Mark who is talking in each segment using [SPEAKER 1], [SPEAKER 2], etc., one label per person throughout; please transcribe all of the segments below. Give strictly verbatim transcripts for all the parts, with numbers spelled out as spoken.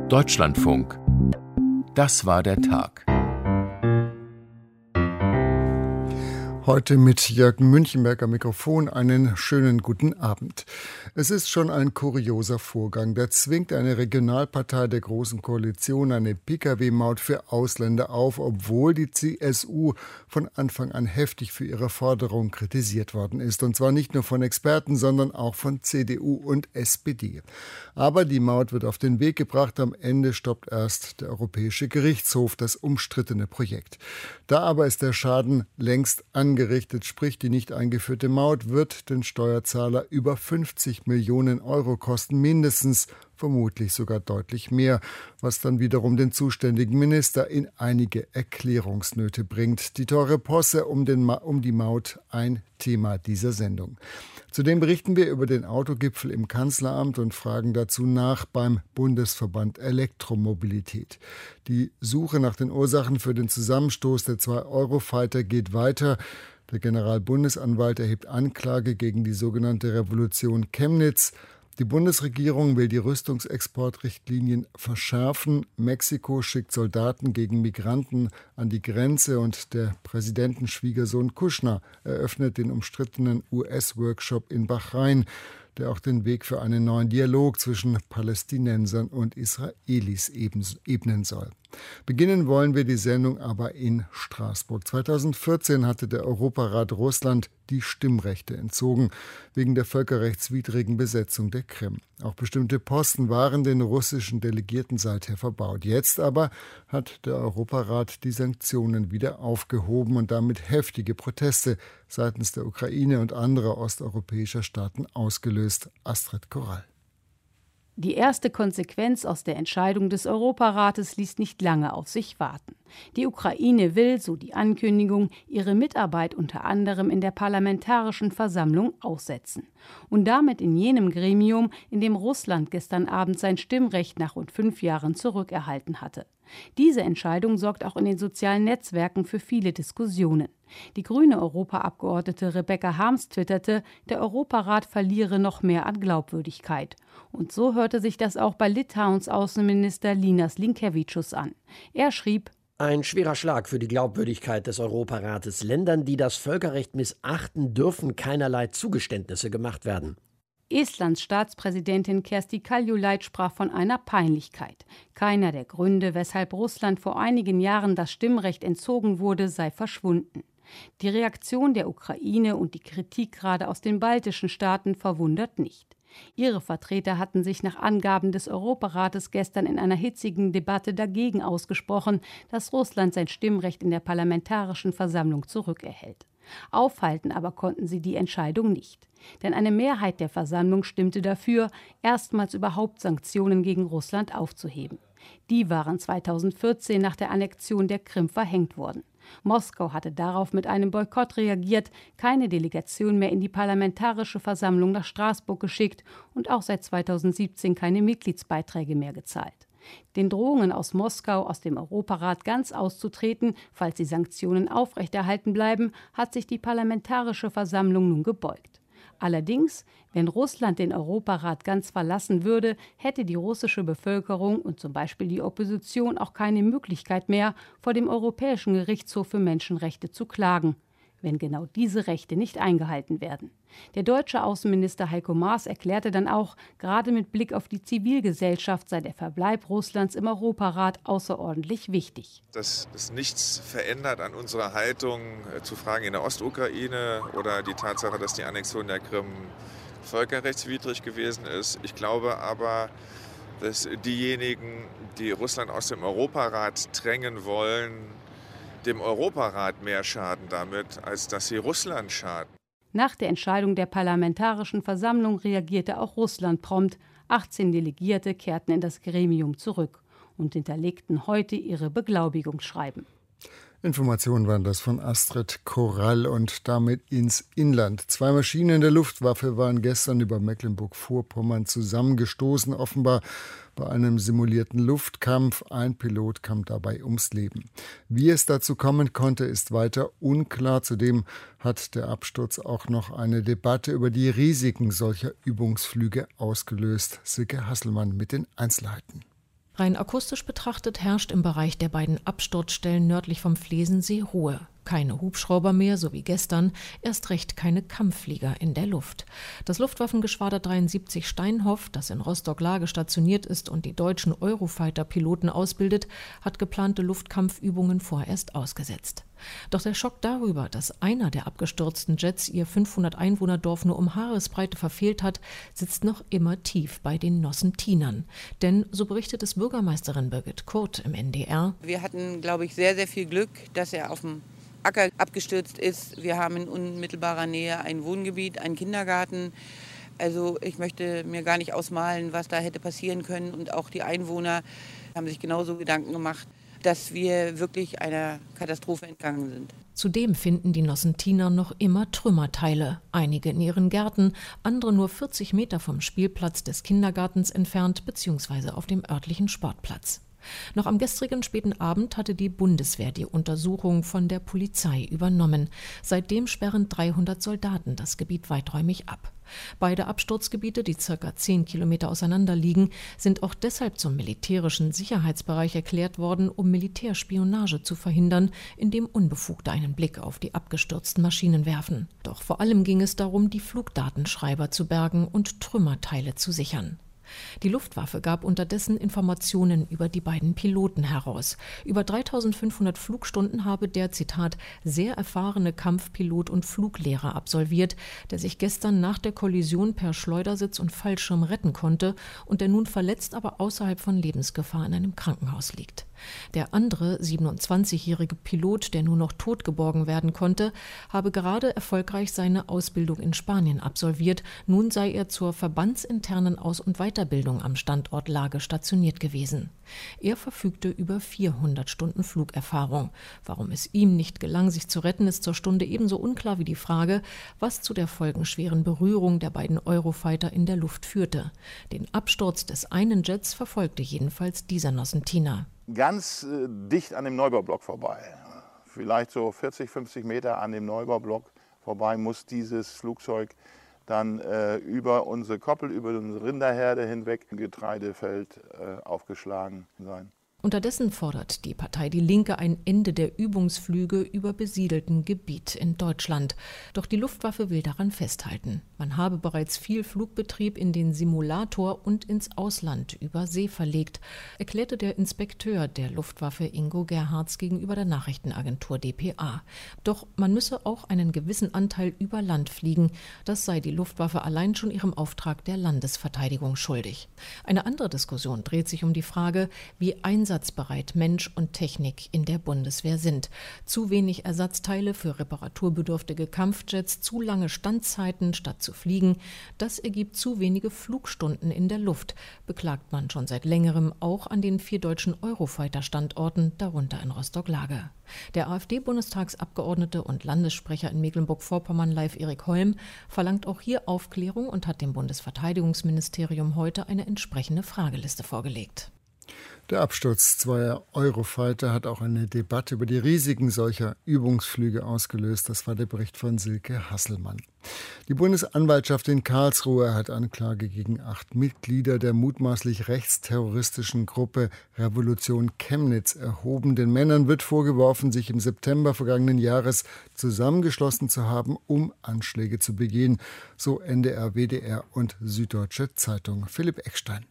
[SPEAKER 1] Deutschlandfunk. Das war der Tag.
[SPEAKER 2] Heute mit Jörg Münchenberg am Mikrofon. Einen schönen guten Abend. Es ist schon ein kurioser Vorgang. Da zwingt eine Regionalpartei der Großen Koalition eine Pkw-Maut für Ausländer auf, obwohl die C S U von Anfang an heftig für ihre Forderung kritisiert worden ist. Und zwar nicht nur von Experten, sondern auch von C D U und S P D. Aber die Maut wird auf den Weg gebracht. Am Ende stoppt erst der Europäische Gerichtshof das umstrittene Projekt. Da aber ist der Schaden längst angerichtet, sprich die nicht eingeführte Maut wird den Steuerzahler über fünfzig Millionen Euro kosten, mindestens, vermutlich sogar deutlich mehr, was dann wiederum den zuständigen Minister in einige Erklärungsnöte bringt. Die teure Posse um, den Ma- um die Maut, ein Thema dieser Sendung. Zudem berichten wir über den Autogipfel im Kanzleramt und fragen dazu nach beim Bundesverband Elektromobilität. Die Suche nach den Ursachen für den Zusammenstoß der zwei Eurofighter geht weiter. Der Generalbundesanwalt erhebt Anklage gegen die sogenannte Revolution Chemnitz. Die Bundesregierung will die Rüstungsexportrichtlinien verschärfen. Mexiko schickt Soldaten gegen Migranten an die Grenze und der Präsidentenschwiegersohn Kushner eröffnet den umstrittenen U S-Workshop in Bahrain, der auch den Weg für einen neuen Dialog zwischen Palästinensern und Israelis ebnen soll. Beginnen wollen wir die Sendung aber in Straßburg. zweitausendvierzehn hatte der Europarat Russland die Stimmrechte entzogen, wegen der völkerrechtswidrigen Besetzung der Krim. Auch bestimmte Posten waren den russischen Delegierten seither verbaut. Jetzt aber hat der Europarat die Sanktionen wieder aufgehoben und damit heftige Proteste seitens der Ukraine und anderer osteuropäischer Staaten ausgelöst. Astrid Korall.
[SPEAKER 3] Die erste Konsequenz aus der Entscheidung des Europarates ließ nicht lange auf sich warten. Die Ukraine will, so die Ankündigung, ihre Mitarbeit unter anderem in der Parlamentarischen Versammlung aussetzen. Und damit in jenem Gremium, in dem Russland gestern Abend sein Stimmrecht nach rund fünf Jahren zurückerhalten hatte. Diese Entscheidung sorgt auch in den sozialen Netzwerken für viele Diskussionen. Die grüne Europaabgeordnete Rebecca Harms twitterte, der Europarat verliere noch mehr an Glaubwürdigkeit. Und so hörte sich das auch bei Litauens Außenminister Linas Linkevičius an. Er schrieb:
[SPEAKER 4] Ein schwerer Schlag für die Glaubwürdigkeit des Europarates. Ländern, die das Völkerrecht missachten, dürfen keinerlei Zugeständnisse gemacht werden.
[SPEAKER 3] Estlands Staatspräsidentin Kersti Kaljulaid sprach von einer Peinlichkeit. Keiner der Gründe, weshalb Russland vor einigen Jahren das Stimmrecht entzogen wurde, sei verschwunden. Die Reaktion der Ukraine und die Kritik gerade aus den baltischen Staaten verwundert nicht. Ihre Vertreter hatten sich nach Angaben des Europarates gestern in einer hitzigen Debatte dagegen ausgesprochen, dass Russland sein Stimmrecht in der Parlamentarischen Versammlung zurückerhält. Aufhalten aber konnten sie die Entscheidung nicht. Denn eine Mehrheit der Versammlung stimmte dafür, erstmals überhaupt Sanktionen gegen Russland aufzuheben. Die waren zweitausendvierzehn nach der Annexion der Krim verhängt worden. Moskau hatte darauf mit einem Boykott reagiert, keine Delegation mehr in die Parlamentarische Versammlung nach Straßburg geschickt und auch seit zweitausendsiebzehn keine Mitgliedsbeiträge mehr gezahlt. Den Drohungen aus Moskau, aus dem Europarat ganz auszutreten, falls die Sanktionen aufrechterhalten bleiben, hat sich die Parlamentarische Versammlung nun gebeugt. Allerdings, wenn Russland den Europarat ganz verlassen würde, hätte die russische Bevölkerung und zum Beispiel die Opposition auch keine Möglichkeit mehr, vor dem Europäischen Gerichtshof für Menschenrechte zu klagen, wenn genau diese Rechte nicht eingehalten werden. Der deutsche Außenminister Heiko Maas erklärte dann auch, gerade mit Blick auf die Zivilgesellschaft sei der Verbleib Russlands im Europarat außerordentlich wichtig.
[SPEAKER 5] Dass es nichts verändert an unserer Haltung zu Fragen in der Ostukraine oder die Tatsache, dass die Annexion der Krim völkerrechtswidrig gewesen ist. Ich glaube aber, dass diejenigen, die Russland aus dem Europarat drängen wollen, dem Europarat mehr schaden damit, als dass sie Russland schaden.
[SPEAKER 3] Nach der Entscheidung der Parlamentarischen Versammlung reagierte auch Russland prompt. achtzehn Delegierte kehrten in das Gremium zurück und hinterlegten heute ihre Beglaubigungsschreiben.
[SPEAKER 2] Informationen waren das von Astrid Korall und damit ins Inland. Zwei Maschinen der Luftwaffe waren gestern über Mecklenburg-Vorpommern zusammengestoßen, offenbar bei einem simulierten Luftkampf. Ein Pilot kam dabei ums Leben. Wie es dazu kommen konnte, ist weiter unklar. Zudem hat der Absturz auch noch eine Debatte über die Risiken solcher Übungsflüge ausgelöst. Silke Hasselmann mit den Einzelheiten.
[SPEAKER 6] Rein akustisch betrachtet herrscht im Bereich der beiden Absturzstellen nördlich vom Flesensee Ruhe. Keine Hubschrauber mehr, so wie gestern, erst recht keine Kampfflieger in der Luft. Das Luftwaffengeschwader dreiundsiebzig Steinhoff, das in Rostock-Lage stationiert ist und die deutschen Eurofighter-Piloten ausbildet, hat geplante Luftkampfübungen vorerst ausgesetzt. Doch der Schock darüber, dass einer der abgestürzten Jets ihr fünfhundert Einwohner-Dorf nur um Haaresbreite verfehlt hat, sitzt noch immer tief bei den Nossentinern. Denn, so berichtet es Bürgermeisterin Birgit Kurt im N D R:
[SPEAKER 7] Wir hatten, glaube ich, sehr, sehr viel Glück, dass er auf dem Acker abgestürzt ist. Wir haben in unmittelbarer Nähe ein Wohngebiet, einen Kindergarten. Also ich möchte mir gar nicht ausmalen, was da hätte passieren können. Und auch die Einwohner haben sich genauso Gedanken gemacht, dass wir wirklich einer Katastrophe entgangen sind.
[SPEAKER 6] Zudem finden die Nossentiner noch immer Trümmerteile, einige in ihren Gärten, andere nur vierzig Meter vom Spielplatz des Kindergartens entfernt bzw. auf dem örtlichen Sportplatz. Noch am gestrigen späten Abend hatte die Bundeswehr die Untersuchung von der Polizei übernommen. Seitdem sperren dreihundert Soldaten das Gebiet weiträumig ab. Beide Absturzgebiete, die circa zehn Kilometer auseinander liegen, sind auch deshalb zum militärischen Sicherheitsbereich erklärt worden, um Militärspionage zu verhindern, indem Unbefugte einen Blick auf die abgestürzten Maschinen werfen. Doch vor allem ging es darum, die Flugdatenschreiber zu bergen und Trümmerteile zu sichern. Die Luftwaffe gab unterdessen Informationen über die beiden Piloten heraus. Über dreitausendfünfhundert Flugstunden habe der, Zitat, sehr erfahrene Kampfpilot und Fluglehrer absolviert, der sich gestern nach der Kollision per Schleudersitz und Fallschirm retten konnte und der nun verletzt, aber außerhalb von Lebensgefahr in einem Krankenhaus liegt. Der andere, siebenundzwanzigjährige Pilot, der nur noch tot geborgen werden konnte, habe gerade erfolgreich seine Ausbildung in Spanien absolviert. Nun sei er zur verbandsinternen Aus- und Weiterbildung am Standort Lage stationiert gewesen. Er verfügte über vierhundert Stunden Flugerfahrung. Warum es ihm nicht gelang, sich zu retten, ist zur Stunde ebenso unklar wie die Frage, was zu der folgenschweren Berührung der beiden Eurofighter in der Luft führte. Den Absturz des einen Jets verfolgte jedenfalls dieser Nossentiner.
[SPEAKER 8] Ganz äh, dicht an dem Neubaublock vorbei. Vielleicht so vierzig, fünfzig Meter an dem Neubaublock vorbei muss dieses Flugzeug dann äh, über unsere Koppel, über unsere Rinderherde hinweg im Getreidefeld äh, aufgeschlagen sein.
[SPEAKER 6] Unterdessen fordert die Partei Die Linke ein Ende der Übungsflüge über besiedeltem Gebiet in Deutschland. Doch die Luftwaffe will daran festhalten. Man habe bereits viel Flugbetrieb in den Simulator und ins Ausland über See verlegt, erklärte der Inspekteur der Luftwaffe Ingo Gerhards gegenüber der Nachrichtenagentur D P A. Doch man müsse auch einen gewissen Anteil über Land fliegen. Das sei die Luftwaffe allein schon ihrem Auftrag der Landesverteidigung schuldig. Eine andere Diskussion dreht sich um die Frage, wie einseitig einsatzbereit Mensch und Technik in der Bundeswehr sind. Zu wenig Ersatzteile für reparaturbedürftige Kampfjets, zu lange Standzeiten statt zu fliegen, das ergibt zu wenige Flugstunden in der Luft, beklagt man schon seit längerem auch an den vier deutschen Eurofighter-Standorten, darunter in Rostock-Lage. Der AfD-Bundestagsabgeordnete und Landessprecher in Mecklenburg-Vorpommern, Leif Erik Holm, verlangt auch hier Aufklärung und hat dem Bundesverteidigungsministerium heute eine entsprechende Frageliste vorgelegt.
[SPEAKER 2] Der Absturz zweier Eurofighter hat auch eine Debatte über die Risiken solcher Übungsflüge ausgelöst. Das war der Bericht von Silke Hasselmann. Die Bundesanwaltschaft in Karlsruhe hat Anklage gegen acht Mitglieder der mutmaßlich rechtsterroristischen Gruppe Revolution Chemnitz erhoben. Den Männern wird vorgeworfen, sich im September vergangenen Jahres zusammengeschlossen zu haben, um Anschläge zu begehen. So N D R, W D R und Süddeutsche Zeitung. Philipp Eckstein.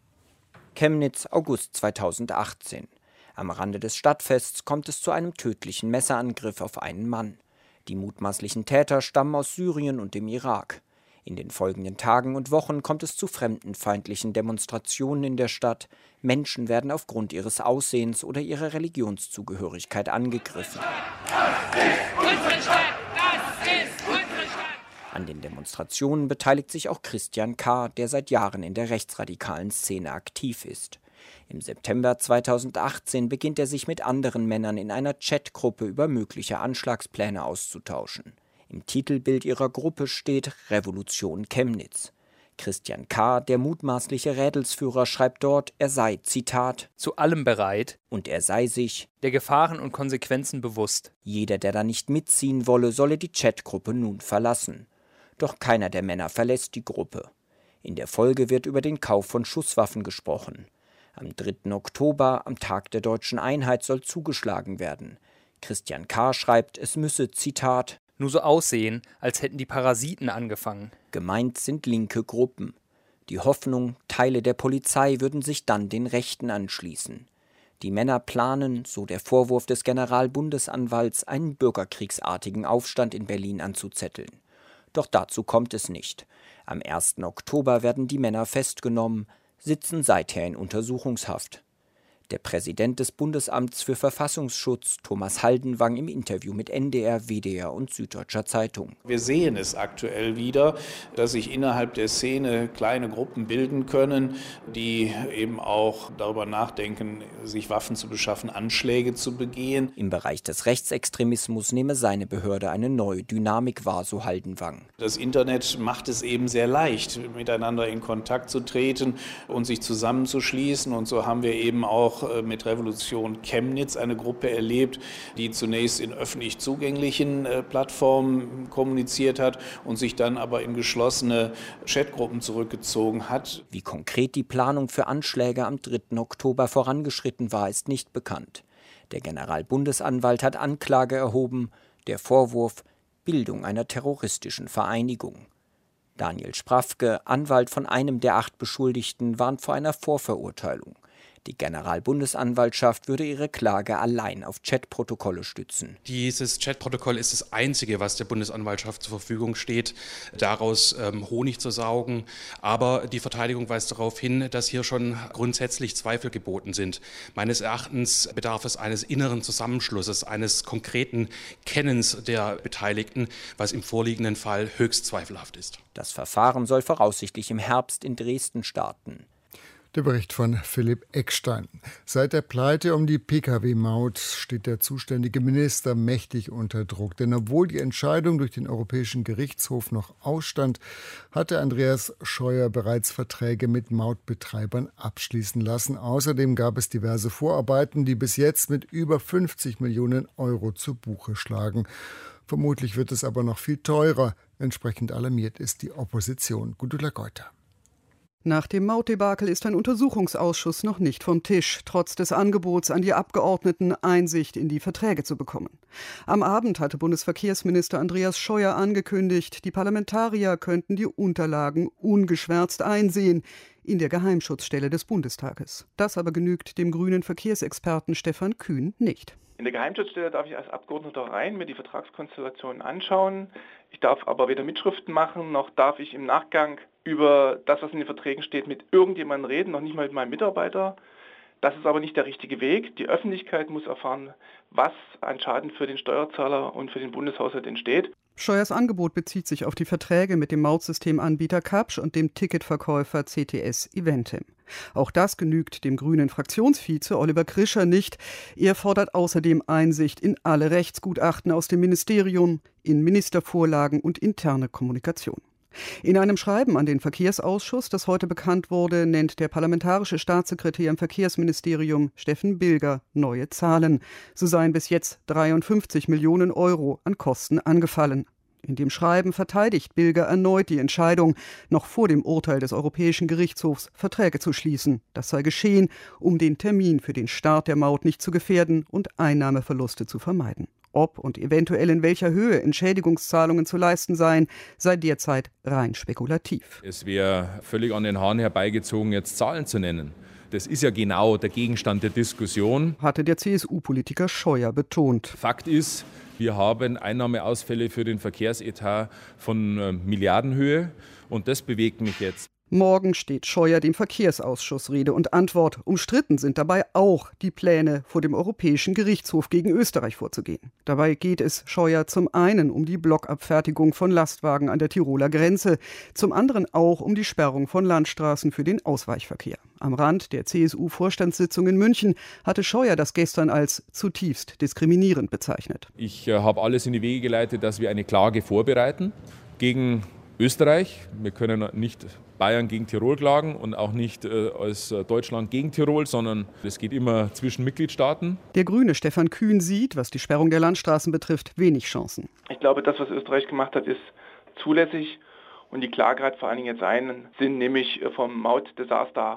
[SPEAKER 9] Chemnitz, August zweitausendachtzehn. Am Rande des Stadtfests kommt es zu einem tödlichen Messerangriff auf einen Mann. Die mutmaßlichen Täter stammen aus Syrien und dem Irak. In den folgenden Tagen und Wochen kommt es zu fremdenfeindlichen Demonstrationen in der Stadt. Menschen werden aufgrund ihres Aussehens oder ihrer Religionszugehörigkeit angegriffen. Das ist unsere Stadt! Das ist unsere Stadt! An den Demonstrationen beteiligt sich auch Christian K., der seit Jahren in der rechtsradikalen Szene aktiv ist. Im September zweitausendachtzehn beginnt er sich mit anderen Männern in einer Chatgruppe über mögliche Anschlagspläne auszutauschen. Im Titelbild ihrer Gruppe steht Revolution Chemnitz. Christian K., der mutmaßliche Rädelsführer, schreibt dort, er sei, Zitat,
[SPEAKER 10] zu allem bereit
[SPEAKER 9] und er sei sich
[SPEAKER 10] der Gefahren und Konsequenzen bewusst.
[SPEAKER 9] Jeder, der da nicht mitziehen wolle, solle die Chatgruppe nun verlassen. Doch keiner der Männer verlässt die Gruppe. In der Folge wird über den Kauf von Schusswaffen gesprochen. Am dritten Oktober, am Tag der deutschen Einheit, soll zugeschlagen werden. Christian K. schreibt, es müsse, Zitat,
[SPEAKER 10] nur so aussehen, als hätten die Parasiten angefangen.
[SPEAKER 9] Gemeint sind linke Gruppen. Die Hoffnung, Teile der Polizei würden sich dann den Rechten anschließen. Die Männer planen, so der Vorwurf des Generalbundesanwalts, einen bürgerkriegsartigen Aufstand in Berlin anzuzetteln. Doch dazu kommt es nicht. Am ersten Oktober werden die Männer festgenommen, sitzen seither in Untersuchungshaft. Der Präsident des Bundesamts für Verfassungsschutz, Thomas Haldenwang, im Interview mit N D R, W D R und Süddeutscher Zeitung.
[SPEAKER 11] Wir sehen es aktuell wieder, dass sich innerhalb der Szene kleine Gruppen bilden können, die eben auch darüber nachdenken, sich Waffen zu beschaffen, Anschläge zu begehen.
[SPEAKER 9] Im Bereich des Rechtsextremismus nehme seine Behörde eine neue Dynamik wahr, so Haldenwang.
[SPEAKER 11] Das Internet macht es eben sehr leicht, miteinander in Kontakt zu treten und sich zusammenzuschließen. Und so haben wir eben auch mit Revolution Chemnitz eine Gruppe erlebt, die zunächst in öffentlich zugänglichen äh, Plattformen kommuniziert hat und sich dann aber in geschlossene Chatgruppen zurückgezogen hat.
[SPEAKER 9] Wie konkret die Planung für Anschläge am dritten Oktober vorangeschritten war, ist nicht bekannt. Der Generalbundesanwalt hat Anklage erhoben, der Vorwurf Bildung einer terroristischen Vereinigung. Daniel Sprafke, Anwalt von einem der acht Beschuldigten, warnt vor einer Vorverurteilung. Die Generalbundesanwaltschaft würde ihre Klage allein auf Chatprotokolle stützen.
[SPEAKER 12] Dieses Chatprotokoll ist das einzige, was der Bundesanwaltschaft zur Verfügung steht, daraus ähm, Honig zu saugen. Aber die Verteidigung weist darauf hin, dass hier schon grundsätzlich Zweifel geboten sind. Meines Erachtens bedarf es eines inneren Zusammenschlusses, eines konkreten Kennens der Beteiligten, was im vorliegenden Fall höchst zweifelhaft ist.
[SPEAKER 9] Das Verfahren soll voraussichtlich im Herbst in Dresden starten.
[SPEAKER 2] Der Bericht von Philipp Eckstein. Seit der Pleite um die Pkw-Maut steht der zuständige Minister mächtig unter Druck. Denn obwohl die Entscheidung durch den Europäischen Gerichtshof noch ausstand, hatte Andreas Scheuer bereits Verträge mit Mautbetreibern abschließen lassen. Außerdem gab es diverse Vorarbeiten, die bis jetzt mit über fünfzig Millionen Euro zu Buche schlagen. Vermutlich wird es aber noch viel teurer. Entsprechend alarmiert ist die Opposition. Gudula Geuter.
[SPEAKER 13] Nach dem Mautdebakel ist ein Untersuchungsausschuss noch nicht vom Tisch, trotz des Angebots an die Abgeordneten, Einsicht in die Verträge zu bekommen. Am Abend hatte Bundesverkehrsminister Andreas Scheuer angekündigt, die Parlamentarier könnten die Unterlagen ungeschwärzt einsehen in der Geheimschutzstelle des Bundestages. Das aber genügt dem grünen Verkehrsexperten Stefan Kühn nicht.
[SPEAKER 14] In der Geheimschutzstelle darf ich als Abgeordneter rein, mir die Vertragskonstellationen anschauen. Ich darf aber weder Mitschriften machen, noch darf ich im Nachgang über das, was in den Verträgen steht, mit irgendjemandem reden, noch nicht mal mit meinem Mitarbeiter. Das ist aber nicht der richtige Weg. Die Öffentlichkeit muss erfahren, was an Schaden für den Steuerzahler und für den Bundeshaushalt entsteht.
[SPEAKER 13] Scheuers Angebot bezieht sich auf die Verträge mit dem Mautsystemanbieter Kapsch und dem Ticketverkäufer C T S Eventim. Auch das genügt dem grünen Fraktionsvize Oliver Krischer nicht. Er fordert außerdem Einsicht in alle Rechtsgutachten aus dem Ministerium, in Ministervorlagen und interne Kommunikation. In einem Schreiben an den Verkehrsausschuss, das heute bekannt wurde, nennt der parlamentarische Staatssekretär im Verkehrsministerium Steffen Bilger neue Zahlen. So seien bis jetzt dreiundfünfzig Millionen Euro an Kosten angefallen. In dem Schreiben verteidigt Bilger erneut die Entscheidung, noch vor dem Urteil des Europäischen Gerichtshofs Verträge zu schließen. Das sei geschehen, um den Termin für den Start der Maut nicht zu gefährden und Einnahmeverluste zu vermeiden. Ob und eventuell in welcher Höhe Entschädigungszahlungen zu leisten seien, sei derzeit rein spekulativ.
[SPEAKER 15] Es wäre völlig an den Haaren herbeigezogen, jetzt Zahlen zu nennen. Das ist ja genau der Gegenstand der Diskussion,
[SPEAKER 13] hatte der C S U-Politiker Scheuer betont.
[SPEAKER 15] Fakt ist, wir haben Einnahmeausfälle für den Verkehrsetat von äh, Milliardenhöhe und das bewegt mich jetzt.
[SPEAKER 13] Morgen steht Scheuer dem Verkehrsausschuss Rede und Antwort. Umstritten sind dabei auch die Pläne, vor dem Europäischen Gerichtshof gegen Österreich vorzugehen. Dabei geht es Scheuer zum einen um die Blockabfertigung von Lastwagen an der Tiroler Grenze, zum anderen auch um die Sperrung von Landstraßen für den Ausweichverkehr. Am Rand der C S U-Vorstandssitzung in München hatte Scheuer das gestern als zutiefst diskriminierend bezeichnet.
[SPEAKER 15] Ich äh, habe alles in die Wege geleitet, dass wir eine Klage vorbereiten gegen Österreich. Wir können nicht Bayern gegen Tirol klagen und auch nicht äh, als Deutschland gegen Tirol, sondern es geht immer zwischen Mitgliedstaaten.
[SPEAKER 13] Der Grüne Stefan Kühn sieht, was die Sperrung der Landstraßen betrifft, wenig Chancen.
[SPEAKER 14] Ich glaube, das, was Österreich gemacht hat, ist zulässig und die Klage hat vor allen Dingen jetzt einen Sinn, nämlich vom Mautdesaster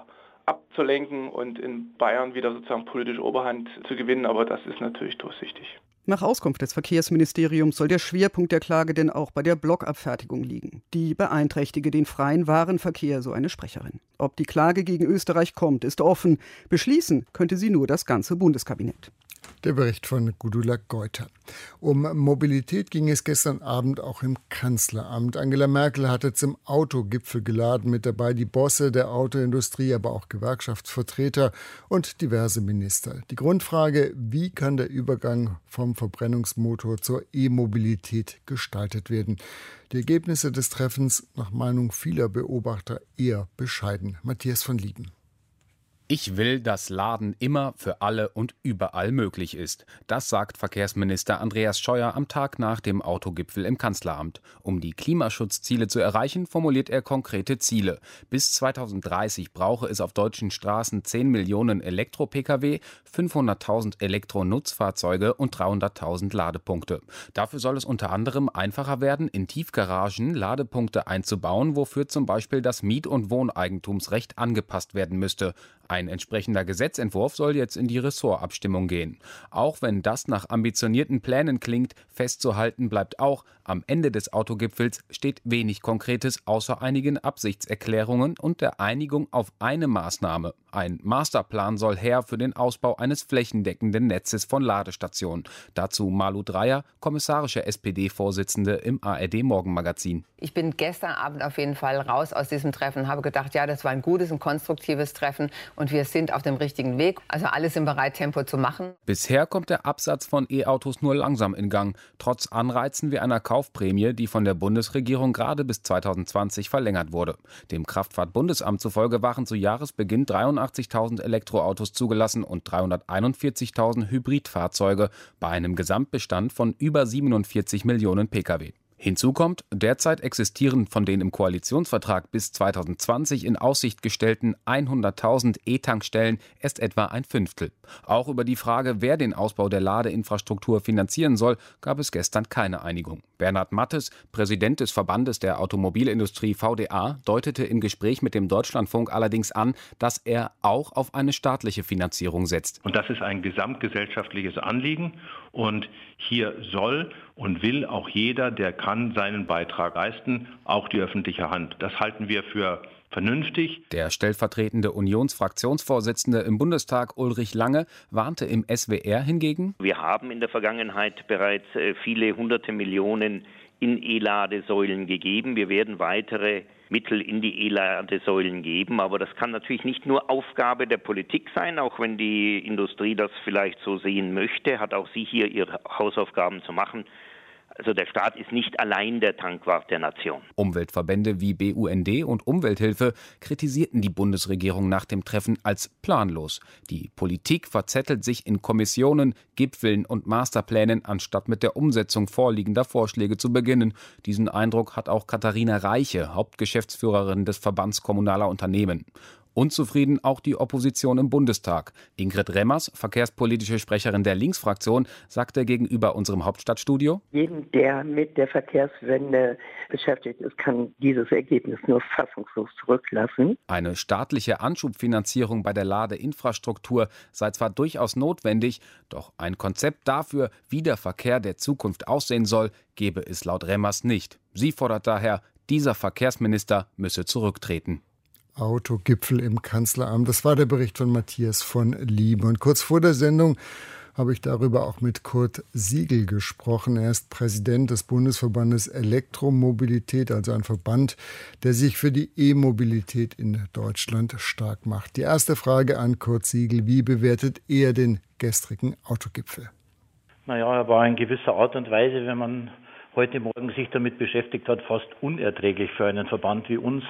[SPEAKER 14] abzulenken und in Bayern wieder sozusagen politische Oberhand zu gewinnen. Aber das ist natürlich durchsichtig.
[SPEAKER 13] Nach Auskunft des Verkehrsministeriums soll der Schwerpunkt der Klage denn auch bei der Blockabfertigung liegen. Die beeinträchtige den freien Warenverkehr, so eine Sprecherin. Ob die Klage gegen Österreich kommt, ist offen. Beschließen könnte sie nur das ganze Bundeskabinett.
[SPEAKER 2] Der Bericht von Gudula Geuter. Um Mobilität ging es gestern Abend auch im Kanzleramt. Angela Merkel hatte zum Autogipfel geladen, mit dabei die Bosse der Autoindustrie, aber auch Gewerkschaftsvertreter und diverse Minister. Die Grundfrage, wie kann der Übergang vom Verbrennungsmotor zur E-Mobilität gestaltet werden? Die Ergebnisse des Treffens nach Meinung vieler Beobachter eher bescheiden. Matthias von Lieben.
[SPEAKER 16] Ich will, dass Laden immer für alle und überall möglich ist. Das sagt Verkehrsminister Andreas Scheuer am Tag nach dem Autogipfel im Kanzleramt. Um die Klimaschutzziele zu erreichen, formuliert er konkrete Ziele. Bis zweitausenddreißig brauche es auf deutschen Straßen zehn Millionen Elektro-Pkw, fünfhunderttausend Elektronutzfahrzeuge und dreihunderttausend Ladepunkte. Dafür soll es unter anderem einfacher werden, in Tiefgaragen Ladepunkte einzubauen, wofür zum Beispiel das Miet- und Wohneigentumsrecht angepasst werden müsste. Ein entsprechender Gesetzentwurf soll jetzt in die Ressortabstimmung gehen. Auch wenn das nach ambitionierten Plänen klingt, festzuhalten bleibt auch, am Ende des Autogipfels steht wenig Konkretes außer einigen Absichtserklärungen und der Einigung auf eine Maßnahme. Ein Masterplan soll her für den Ausbau eines flächendeckenden Netzes von Ladestationen. Dazu Malu Dreyer, kommissarische S P D-Vorsitzende im A R D-Morgenmagazin.
[SPEAKER 17] Ich bin gestern Abend auf jeden Fall raus aus diesem Treffen, habe gedacht, ja, das war ein gutes und konstruktives Treffen und wir sind auf dem richtigen Weg. Also alle sind bereit, Tempo zu machen.
[SPEAKER 16] Bisher kommt der Absatz von E-Autos nur langsam in Gang, trotz Anreizen wie einer Kaufprämie, die von der Bundesregierung gerade bis zweitausendzwanzig verlängert wurde. Dem Kraftfahrtbundesamt zufolge waren zu Jahresbeginn dreiundachtzigtausend Elektroautos zugelassen und dreihunderteinundvierzigtausend Hybridfahrzeuge bei einem Gesamtbestand von über siebenundvierzig Millionen Pkw. Hinzu kommt, derzeit existieren von den im Koalitionsvertrag bis zweitausendzwanzig in Aussicht gestellten hunderttausend E-Tankstellen erst etwa ein Fünftel. Auch über die Frage, wer den Ausbau der Ladeinfrastruktur finanzieren soll, gab es gestern keine Einigung. Bernhard Mattes, Präsident des Verbandes der Automobilindustrie V D A, deutete im Gespräch mit dem Deutschlandfunk allerdings an, dass er auch auf eine staatliche Finanzierung setzt.
[SPEAKER 18] Und das ist ein gesamtgesellschaftliches Anliegen. Und hier soll und will auch jeder, der kann, seinen Beitrag leisten, auch die öffentliche Hand. Das halten wir für vernünftig.
[SPEAKER 16] Der stellvertretende Unionsfraktionsvorsitzende im Bundestag Ulrich Lange warnte im S W R hingegen:
[SPEAKER 19] Wir haben in der Vergangenheit bereits viele hunderte Millionen in E-Ladesäulen gegeben. Wir werden weitere Mittel in die E-Ladesäulen geben. Aber das kann natürlich nicht nur Aufgabe der Politik sein, auch wenn die Industrie das vielleicht so sehen möchte, hat auch sie hier ihre Hausaufgaben zu machen. Also der Staat ist nicht allein der Tankwart der Nation.
[SPEAKER 16] Umweltverbände wie B U N D und Umwelthilfe kritisierten die Bundesregierung nach dem Treffen als planlos. Die Politik verzettelt sich in Kommissionen, Gipfeln und Masterplänen, anstatt mit der Umsetzung vorliegender Vorschläge zu beginnen. Diesen Eindruck hat auch Katharina Reiche, Hauptgeschäftsführerin des Verbands Kommunaler Unternehmen. Unzufrieden auch die Opposition im Bundestag. Ingrid Remmers, verkehrspolitische Sprecherin der Linksfraktion, sagte gegenüber unserem Hauptstadtstudio:
[SPEAKER 20] Jeden, der mit der Verkehrswende beschäftigt ist, kann dieses Ergebnis nur fassungslos zurücklassen.
[SPEAKER 16] Eine staatliche Anschubfinanzierung bei der Ladeinfrastruktur sei zwar durchaus notwendig, doch ein Konzept dafür, wie der Verkehr der Zukunft aussehen soll, gebe es laut Remmers nicht. Sie fordert daher, dieser Verkehrsminister müsse zurücktreten.
[SPEAKER 2] Autogipfel im Kanzleramt. Das war der Bericht von Matthias von Liebe. Und kurz vor der Sendung habe ich darüber auch mit Kurt Siegel gesprochen. Er ist Präsident des Bundesverbandes Elektromobilität, also ein Verband, der sich für die E-Mobilität in Deutschland stark macht. Die erste Frage an Kurt Siegel: Wie bewertet er den gestrigen Autogipfel?
[SPEAKER 21] Naja, er war in gewisser Art und Weise, wenn man heute Morgen sich damit beschäftigt hat, fast unerträglich für einen Verband wie uns.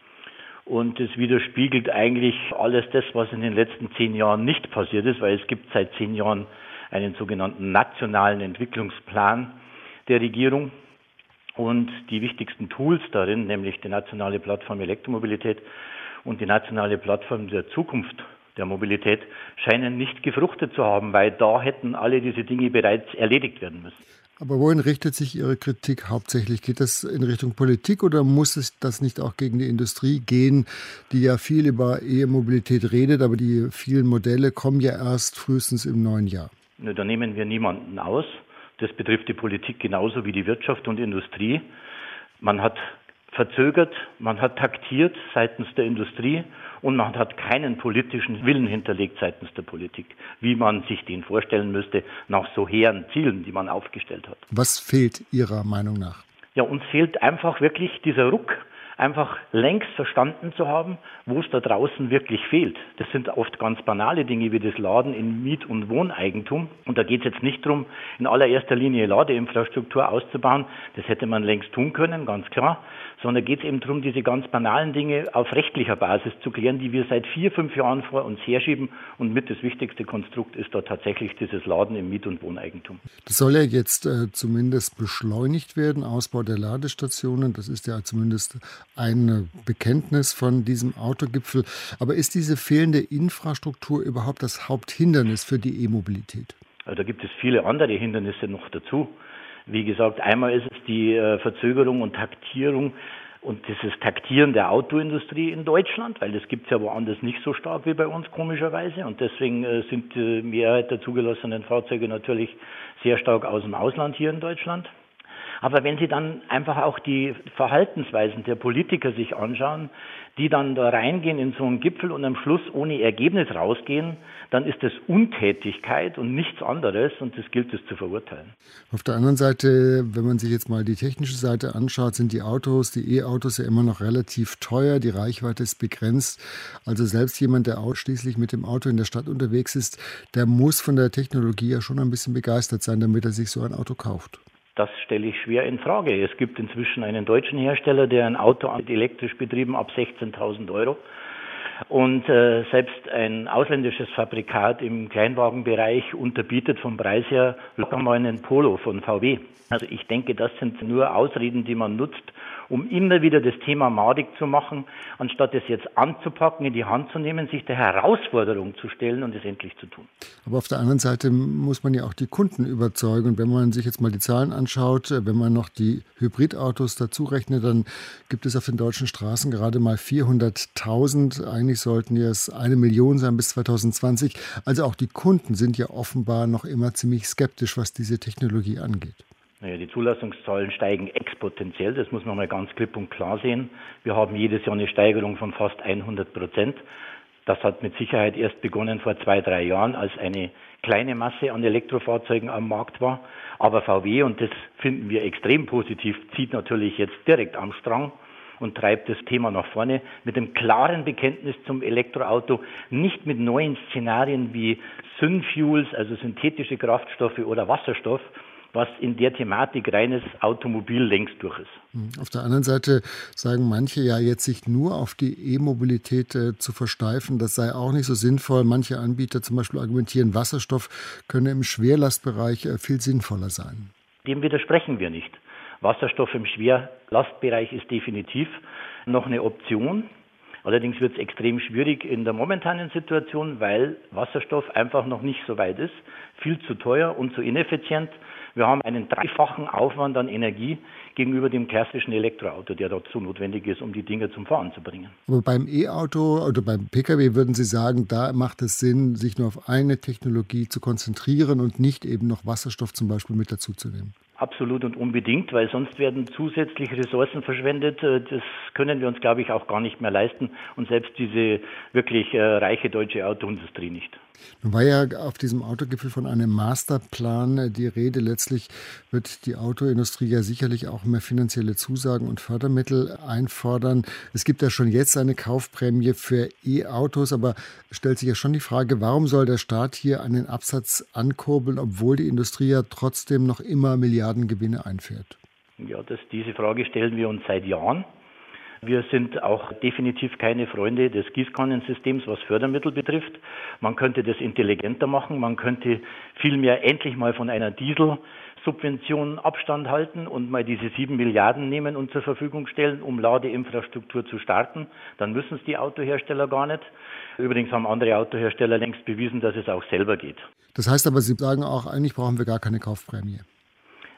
[SPEAKER 21] Und es widerspiegelt eigentlich alles das, was in den letzten zehn Jahren nicht passiert ist, weil es gibt seit zehn Jahren einen sogenannten nationalen Entwicklungsplan der Regierung. Und die wichtigsten Tools darin, nämlich die nationale Plattform Elektromobilität und die nationale Plattform der Zukunft der Mobilität, scheinen nicht gefruchtet zu haben, weil da hätten alle diese Dinge bereits erledigt werden müssen.
[SPEAKER 2] Aber wohin richtet sich Ihre Kritik hauptsächlich? Geht das in Richtung Politik oder muss es das nicht auch gegen die Industrie gehen, die ja viel über E-Mobilität redet, aber die vielen Modelle kommen ja erst frühestens im neuen Jahr?
[SPEAKER 21] Da nehmen wir niemanden aus. Das betrifft die Politik genauso wie die Wirtschaft und Industrie. Man hat verzögert, man hat taktiert seitens der Industrie und man hat keinen politischen Willen hinterlegt seitens der Politik, wie man sich den vorstellen müsste nach so hehren Zielen, die man aufgestellt hat.
[SPEAKER 2] Was fehlt Ihrer Meinung nach?
[SPEAKER 21] Ja, uns fehlt einfach wirklich dieser Ruck, einfach längst verstanden zu haben, wo es da draußen wirklich fehlt. Das sind oft ganz banale Dinge wie das Laden in Miet- und Wohneigentum. Und da geht es jetzt nicht darum, in allererster Linie Ladeinfrastruktur auszubauen. Das hätte man längst tun können, ganz klar. Sondern geht es eben darum, diese ganz banalen Dinge auf rechtlicher Basis zu klären, die wir seit vier, fünf Jahren vor uns herschieben. Und mit das wichtigste Konstrukt ist da tatsächlich dieses Laden im Miet- und Wohneigentum.
[SPEAKER 2] Das soll ja jetzt äh, zumindest beschleunigt werden, Ausbau der Ladestationen. Das ist ja zumindest ein Bekenntnis von diesem Autogipfel. Aber ist diese fehlende Infrastruktur überhaupt das Haupthindernis für die E-Mobilität?
[SPEAKER 21] Da gibt es viele andere Hindernisse noch dazu. Wie gesagt, einmal ist es die äh, Verzögerung und Taktierung und dieses Taktieren der Autoindustrie in Deutschland, weil das gibt es ja woanders nicht so stark wie bei uns komischerweise. Und deswegen äh, sind die Mehrheit der zugelassenen Fahrzeuge natürlich sehr stark aus dem Ausland hier in Deutschland. Aber wenn Sie dann einfach auch die Verhaltensweisen der Politiker sich anschauen, die dann da reingehen in so einen Gipfel und am Schluss ohne Ergebnis rausgehen, dann ist das Untätigkeit und nichts anderes und das gilt es zu verurteilen.
[SPEAKER 2] Auf der anderen Seite, wenn man sich jetzt mal die technische Seite anschaut, sind die Autos, die E-Autos ja immer noch relativ teuer, die Reichweite ist begrenzt. Also selbst jemand, der ausschließlich mit dem Auto in der Stadt unterwegs ist, der muss von der Technologie ja schon ein bisschen begeistert sein, damit er sich so ein Auto kauft.
[SPEAKER 21] Das stelle ich schwer in Frage. Es gibt inzwischen einen deutschen Hersteller, der ein Auto elektrisch betrieben ab sechzehntausend Euro und äh, selbst ein ausländisches Fabrikat im Kleinwagenbereich unterbietet vom Preis her locker mal einen Polo von V W. Also ich denke, das sind nur Ausreden, die man nutzt, um immer wieder das Thema madig zu machen, anstatt es jetzt anzupacken, in die Hand zu nehmen, sich der Herausforderung zu stellen und es endlich zu tun.
[SPEAKER 2] Aber auf der anderen Seite muss man ja auch die Kunden überzeugen. Und wenn man sich jetzt mal die Zahlen anschaut, wenn man noch die Hybridautos dazu rechnet, dann gibt es auf den deutschen Straßen gerade mal vierhunderttausend. Eigentlich sollten es eine Million sein bis zweitausendzwanzig. Also auch die Kunden sind ja offenbar noch immer ziemlich skeptisch, was diese Technologie angeht.
[SPEAKER 21] Naja, die Zulassungszahlen steigen exponentiell, das muss man mal ganz klipp und klar sehen. Wir haben jedes Jahr eine Steigerung von fast hundert Prozent. Das hat mit Sicherheit erst begonnen vor zwei, drei Jahren, als eine kleine Masse an Elektrofahrzeugen am Markt war. Aber V W, und das finden wir extrem positiv, zieht natürlich jetzt direkt am Strang und treibt das Thema nach vorne mit einem klaren Bekenntnis zum Elektroauto, nicht mit neuen Szenarien wie Synfuels, also synthetische Kraftstoffe oder Wasserstoff, was in der Thematik reines Automobil längst durch ist.
[SPEAKER 2] Auf der anderen Seite sagen manche ja jetzt, sich nur auf die E-Mobilität äh, zu versteifen, das sei auch nicht so sinnvoll. Manche Anbieter zum Beispiel argumentieren, Wasserstoff könne im Schwerlastbereich äh, viel sinnvoller sein.
[SPEAKER 21] Dem widersprechen wir nicht. Wasserstoff im Schwerlastbereich ist definitiv noch eine Option. Allerdings wird es extrem schwierig in der momentanen Situation, weil Wasserstoff einfach noch nicht so weit ist, viel zu teuer und zu ineffizient. Wir haben einen dreifachen Aufwand an Energie gegenüber dem klassischen Elektroauto, der dazu notwendig ist, um die Dinge zum Fahren zu bringen.
[SPEAKER 2] Aber beim E-Auto oder beim Pkw würden Sie sagen, da macht es Sinn, sich nur auf eine Technologie zu konzentrieren und nicht eben noch Wasserstoff zum Beispiel mit dazu zu nehmen?
[SPEAKER 21] Absolut und unbedingt, weil sonst werden zusätzliche Ressourcen verschwendet. Das können wir uns, glaube ich, auch gar nicht mehr leisten und selbst diese wirklich äh, reiche deutsche Autoindustrie nicht.
[SPEAKER 2] Nun war ja auf diesem Autogipfel von einem Masterplan die Rede. Letztlich wird die Autoindustrie ja sicherlich auch mehr finanzielle Zusagen und Fördermittel einfordern. Es gibt ja schon jetzt eine Kaufprämie für E-Autos, aber stellt sich ja schon die Frage, warum soll der Staat hier einen Absatz ankurbeln, obwohl die Industrie ja trotzdem noch immer Milliardengewinne einfährt?
[SPEAKER 21] Ja, das, diese Frage stellen wir uns seit Jahren. Wir sind auch definitiv keine Freunde des Gießkannensystems, was Fördermittel betrifft. Man könnte das intelligenter machen. Man könnte vielmehr endlich mal von einer Dieselsubvention Abstand halten und mal diese sieben Milliarden nehmen und zur Verfügung stellen, um Ladeinfrastruktur zu starten. Dann müssen es die Autohersteller gar nicht. Übrigens haben andere Autohersteller längst bewiesen, dass es auch selber geht.
[SPEAKER 2] Das heißt aber, Sie sagen auch, eigentlich brauchen wir gar keine Kaufprämie.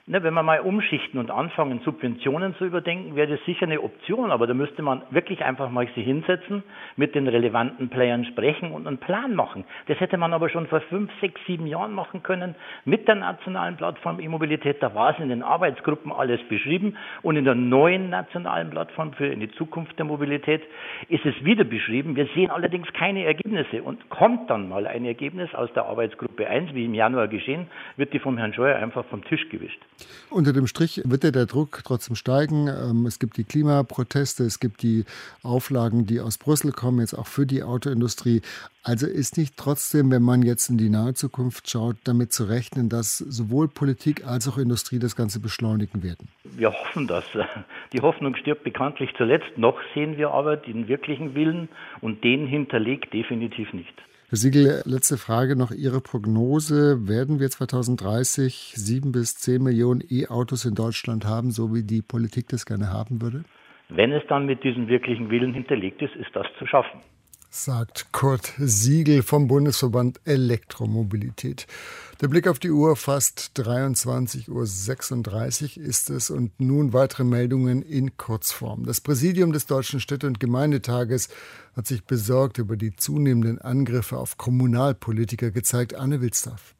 [SPEAKER 21] Ne, wenn wir mal umschichten und anfangen, Subventionen zu überdenken, wäre das sicher eine Option, aber da müsste man wirklich einfach mal sich hinsetzen, mit den relevanten Playern sprechen und einen Plan machen. Das hätte man aber schon vor fünf, sechs, sieben Jahren machen können mit der nationalen Plattform E-Mobilität. Da war es in den Arbeitsgruppen alles beschrieben und in der neuen nationalen Plattform für die Zukunft der Mobilität ist es wieder beschrieben. Wir sehen allerdings keine Ergebnisse und kommt dann mal ein Ergebnis aus der Arbeitsgruppe eins, wie im Januar geschehen, wird die vom Herrn Scheuer einfach vom Tisch gewischt.
[SPEAKER 2] Unter dem Strich wird ja der Druck trotzdem steigen. Es gibt die Klimaproteste, es gibt die Auflagen, die aus Brüssel kommen, jetzt auch für die Autoindustrie. Also ist nicht trotzdem, wenn man jetzt in die nahe Zukunft schaut, damit zu rechnen, dass sowohl Politik als auch Industrie das Ganze beschleunigen werden?
[SPEAKER 21] Wir hoffen das. Die Hoffnung stirbt bekanntlich zuletzt. Noch sehen wir aber den wirklichen Willen und den hinterlegt definitiv nicht.
[SPEAKER 2] Herr Siegel, letzte Frage noch. Ihre Prognose, werden wir zweitausenddreißig sieben bis zehn Millionen E-Autos in Deutschland haben, so wie die Politik das gerne haben würde?
[SPEAKER 21] Wenn es dann mit diesem wirklichen Willen hinterlegt ist, ist das zu schaffen.
[SPEAKER 2] Sagt Kurt Siegel vom Bundesverband Elektromobilität. Der Blick auf die Uhr, fast dreiundzwanzig Uhr sechsunddreißig ist es und nun weitere Meldungen in Kurzform. Das Präsidium des Deutschen Städte- und Gemeindetages hat sich besorgt über die zunehmenden Angriffe auf Kommunalpolitiker gezeigt. Anne Wilsdorf.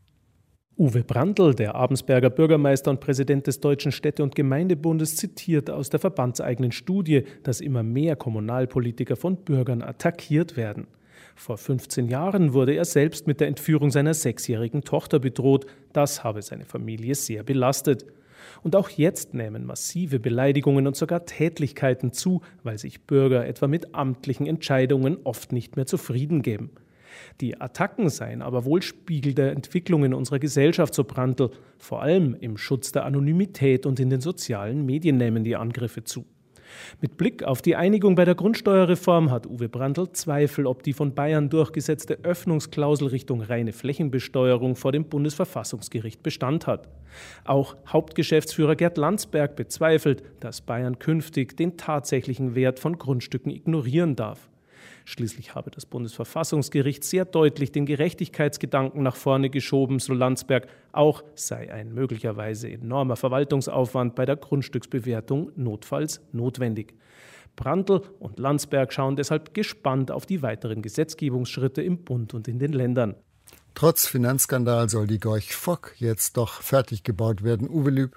[SPEAKER 1] Uwe Brandl, der Abensberger Bürgermeister und Präsident des Deutschen Städte- und Gemeindebundes, zitiert aus der verbandseigenen Studie, dass immer mehr Kommunalpolitiker von Bürgern attackiert werden. Vor fünfzehn Jahren wurde er selbst mit der Entführung seiner sechsjährigen Tochter bedroht. Das habe seine Familie sehr belastet. Und auch jetzt nehmen massive Beleidigungen und sogar Tätlichkeiten zu, weil sich Bürger etwa mit amtlichen Entscheidungen oft nicht mehr zufrieden geben. Die Attacken seien aber wohl Spiegel der Entwicklungen unserer Gesellschaft, so Brandl. Vor allem im Schutz der Anonymität und in den sozialen Medien nehmen die Angriffe zu. Mit Blick auf die Einigung bei der Grundsteuerreform hat Uwe Brandl Zweifel, ob die von Bayern durchgesetzte Öffnungsklausel Richtung reine Flächenbesteuerung vor dem Bundesverfassungsgericht Bestand hat. Auch Hauptgeschäftsführer Gerd Landsberg bezweifelt, dass Bayern künftig den tatsächlichen Wert von Grundstücken ignorieren darf. Schließlich habe das Bundesverfassungsgericht sehr deutlich den Gerechtigkeitsgedanken nach vorne geschoben, so Landsberg. Auch sei ein möglicherweise enormer Verwaltungsaufwand bei der Grundstücksbewertung notfalls notwendig. Brandl und Landsberg schauen deshalb gespannt auf die weiteren Gesetzgebungsschritte im Bund und in den Ländern.
[SPEAKER 2] Trotz Finanzskandal soll die Gorch Fock jetzt doch fertig gebaut werden. Uwe Lüb.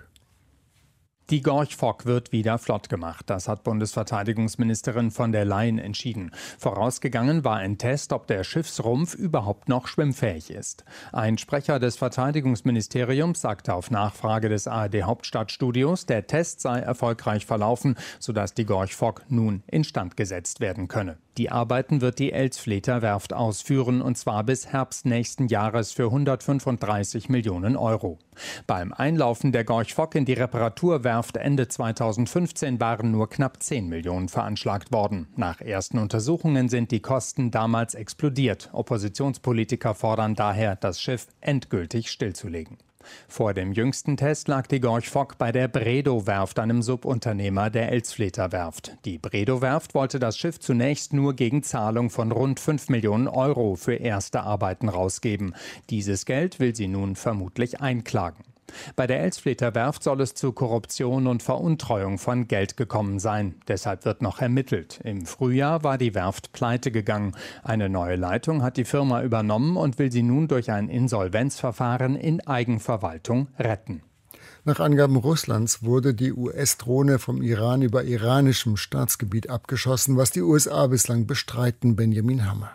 [SPEAKER 22] Die Gorch Fock wird wieder flott gemacht. Das hat Bundesverteidigungsministerin von der Leyen entschieden. Vorausgegangen war ein Test, ob der Schiffsrumpf überhaupt noch schwimmfähig ist. Ein Sprecher des Verteidigungsministeriums sagte auf Nachfrage des A R D-Hauptstadtstudios, der Test sei erfolgreich verlaufen, sodass die Gorch Fock nun instand gesetzt werden könne. Die Arbeiten wird die Elsfleter Werft ausführen, und zwar bis Herbst nächsten Jahres für hundertfünfunddreißig Millionen Euro. Beim Einlaufen der Gorch Fock in die Reparaturwerft Ende zweitausendfünfzehn waren nur knapp zehn Millionen veranschlagt worden. Nach ersten Untersuchungen sind die Kosten damals explodiert. Oppositionspolitiker fordern daher, das Schiff endgültig stillzulegen. Vor dem jüngsten Test lag die Gorch Fock bei der Bredow-Werft, einem Subunternehmer der Elsfleter Werft. Die Bredow-Werft wollte das Schiff zunächst nur gegen Zahlung von rund fünf Millionen Euro für erste Arbeiten rausgeben. Dieses Geld will sie nun vermutlich einklagen. Bei der Elsfleter Werft soll es zu Korruption und Veruntreuung von Geld gekommen sein. Deshalb wird noch ermittelt. Im Frühjahr war die Werft pleite gegangen. Eine neue Leitung hat die Firma übernommen und will sie nun durch ein Insolvenzverfahren in Eigenverwaltung retten.
[SPEAKER 2] Nach Angaben Russlands wurde die U S-Drohne vom Iran über iranischem Staatsgebiet abgeschossen, was die U S A bislang bestreiten. Benjamin Hammer.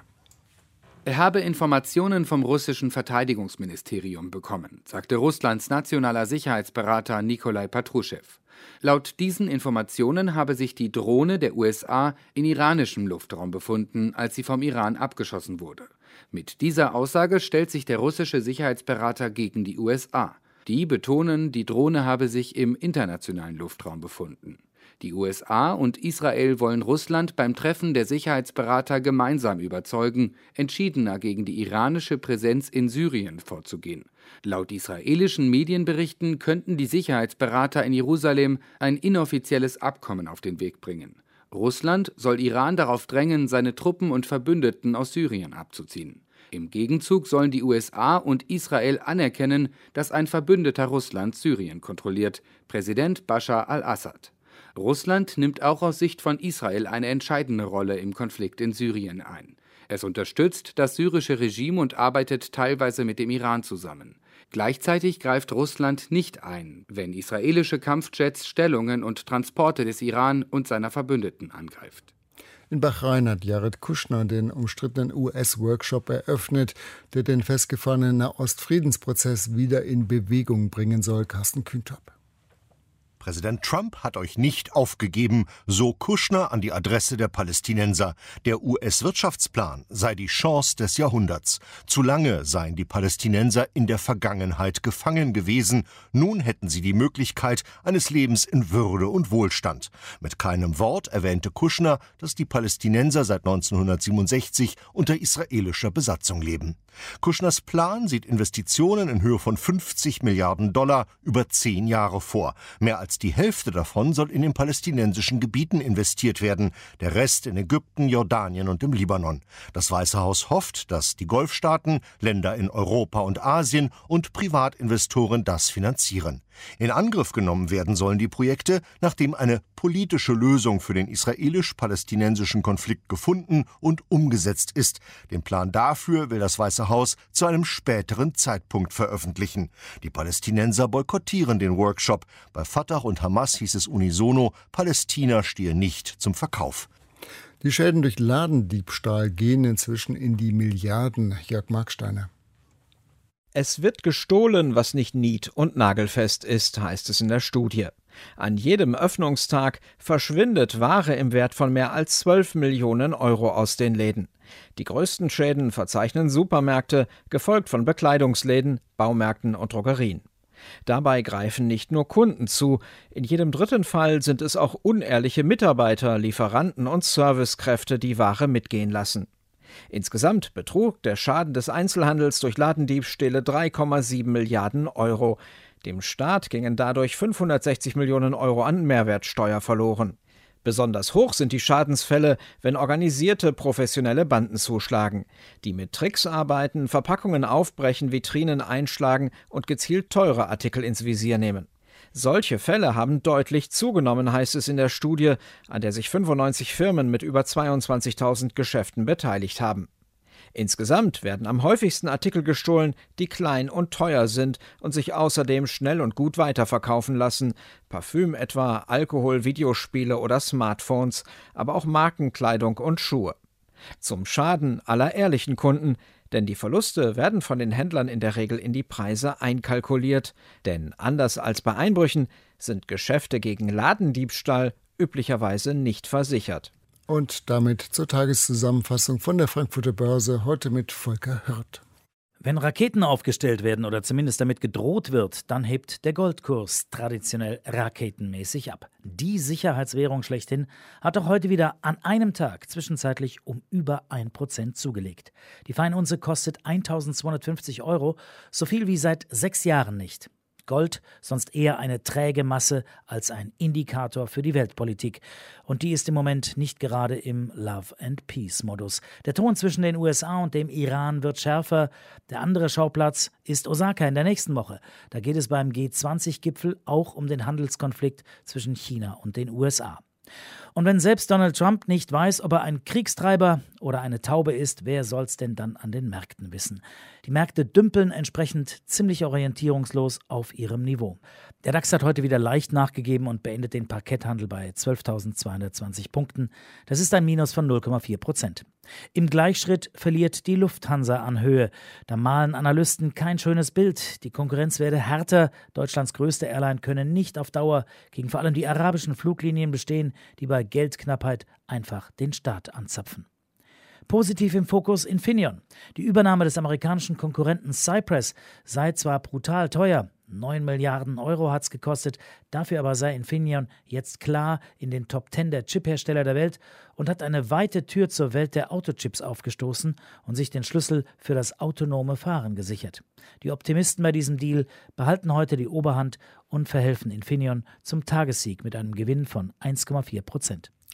[SPEAKER 23] Er habe Informationen vom russischen Verteidigungsministerium bekommen, sagte Russlands nationaler Sicherheitsberater Nikolai Patruschew. Laut diesen Informationen habe sich die Drohne der U S A in iranischem Luftraum befunden, als sie vom Iran abgeschossen wurde. Mit dieser Aussage stellt sich der russische Sicherheitsberater gegen die U S A. Die betonen, die Drohne habe sich im internationalen Luftraum befunden. Die U S A und Israel wollen Russland beim Treffen der Sicherheitsberater gemeinsam überzeugen, entschiedener gegen die iranische Präsenz in Syrien vorzugehen. Laut israelischen Medienberichten könnten die Sicherheitsberater in Jerusalem ein inoffizielles Abkommen auf den Weg bringen. Russland soll Iran darauf drängen, seine Truppen und Verbündeten aus Syrien abzuziehen. Im Gegenzug sollen die U S A und Israel anerkennen, dass ein Verbündeter Russlands Syrien kontrolliert, Präsident Bashar al-Assad. Russland nimmt auch aus Sicht von Israel eine entscheidende Rolle im Konflikt in Syrien ein. Es unterstützt das syrische Regime und arbeitet teilweise mit dem Iran zusammen. Gleichzeitig greift Russland nicht ein, wenn israelische Kampfjets Stellungen und Transporte des Iran und seiner Verbündeten angreift.
[SPEAKER 2] In Bahrain hat Jared Kushner den umstrittenen U S-Workshop eröffnet, der den festgefahrenen Nahostfriedensprozess wieder in Bewegung bringen soll. Carsten Kühntopp.
[SPEAKER 3] Präsident Trump hat euch nicht aufgegeben, so Kushner an die Adresse der Palästinenser. Der U S-Wirtschaftsplan sei die Chance des Jahrhunderts. Zu lange seien die Palästinenser in der Vergangenheit gefangen gewesen. Nun hätten sie die Möglichkeit eines Lebens in Würde und Wohlstand. Mit keinem Wort erwähnte Kushner, dass die Palästinenser seit neunzehnhundertsiebenundsechzig unter israelischer Besatzung leben. Kushners Plan sieht Investitionen in Höhe von fünfzig Milliarden Dollar über zehn Jahre vor. Mehr als die Hälfte davon soll in den palästinensischen Gebieten investiert werden, der Rest in Ägypten, Jordanien und im Libanon. Das Weiße Haus hofft, dass die Golfstaaten, Länder in Europa und Asien und Privatinvestoren das finanzieren. In Angriff genommen werden sollen die Projekte, nachdem eine politische Lösung für den israelisch-palästinensischen Konflikt gefunden und umgesetzt ist. Den Plan dafür will das Weiße Haus zu einem späteren Zeitpunkt veröffentlichen. Die Palästinenser boykottieren den Workshop. Bei Fatah und Hamas hieß es unisono, Palästina stehe nicht zum Verkauf.
[SPEAKER 2] Die Schäden durch Ladendiebstahl gehen inzwischen in die Milliarden. Jörg Marksteiner.
[SPEAKER 4] Es wird gestohlen, was nicht nied- und nagelfest ist, heißt es in der Studie. An jedem Öffnungstag verschwindet Ware im Wert von mehr als zwölf Millionen Euro aus den Läden. Die größten Schäden verzeichnen Supermärkte, gefolgt von Bekleidungsläden, Baumärkten und Drogerien. Dabei greifen nicht nur Kunden zu, in jedem dritten Fall sind es auch unehrliche Mitarbeiter, Lieferanten und Servicekräfte, die Ware mitgehen lassen. Insgesamt betrug der Schaden des Einzelhandels durch Ladendiebstähle drei Komma sieben Milliarden Euro. Dem Staat gingen dadurch fünfhundertsechzig Millionen Euro an Mehrwertsteuer verloren. Besonders hoch sind die Schadensfälle, wenn organisierte professionelle Banden zuschlagen, die mit Tricks arbeiten, Verpackungen aufbrechen, Vitrinen einschlagen und gezielt teure Artikel ins Visier nehmen. Solche Fälle haben deutlich zugenommen, heißt es in der Studie, an der sich fünfundneunzig Firmen mit über zweiundzwanzigtausend Geschäften beteiligt haben. Insgesamt werden am häufigsten Artikel gestohlen, die klein und teuer sind und sich außerdem schnell und gut weiterverkaufen lassen. Parfüm etwa, Alkohol, Videospiele oder Smartphones, aber auch Markenkleidung und Schuhe. Zum Schaden aller ehrlichen Kunden, denn die Verluste werden von den Händlern in der Regel in die Preise einkalkuliert. Denn anders als bei Einbrüchen sind Geschäfte gegen Ladendiebstahl üblicherweise nicht versichert.
[SPEAKER 2] Und damit zur Tageszusammenfassung von der Frankfurter Börse, heute mit Volker Hürth.
[SPEAKER 5] Wenn Raketen aufgestellt werden oder zumindest damit gedroht wird, dann hebt der Goldkurs traditionell raketenmäßig ab. Die Sicherheitswährung schlechthin hat auch heute wieder an einem Tag zwischenzeitlich um über ein Prozent zugelegt. Die Feinunze kostet eintausendzweihundertfünfzig Euro, so viel wie seit sechs Jahren nicht. Gold sonst eher eine träge Masse als ein Indikator für die Weltpolitik. Und die ist im Moment nicht gerade im Love-and-Peace-Modus. Der Ton zwischen den U S A und dem Iran wird schärfer. Der andere Schauplatz ist Osaka in der nächsten Woche. Da geht es beim G zwanzig Gipfel auch um den Handelskonflikt zwischen China und den U S A. Und wenn selbst Donald Trump nicht weiß, ob er ein Kriegstreiber oder eine Taube ist, wer soll's denn dann an den Märkten wissen? Die Märkte dümpeln entsprechend ziemlich orientierungslos auf ihrem Niveau. Der DAX hat heute wieder leicht nachgegeben und beendet den Parketthandel bei zwölftausendzweihundertzwanzig Punkten. Das ist ein Minus von null Komma vier Prozent. Im Gleichschritt verliert die Lufthansa an Höhe. Da malen Analysten kein schönes Bild. Die Konkurrenz werde härter. Deutschlands größte Airline könne nicht auf Dauer gegen vor allem die arabischen Fluglinien bestehen, die bei Geldknappheit einfach den Staat anzapfen. Positiv im Fokus Infineon. Die Übernahme des amerikanischen Konkurrenten Cypress sei zwar brutal teuer, neun Milliarden Euro hat es gekostet, dafür aber sei Infineon jetzt klar in den Top Ten der Chiphersteller der Welt und hat eine weite Tür zur Welt der Autochips aufgestoßen und sich den Schlüssel für das autonome Fahren gesichert. Die Optimisten bei diesem Deal behalten heute die Oberhand und verhelfen Infineon zum Tagessieg mit einem Gewinn von eins Komma vier Prozent.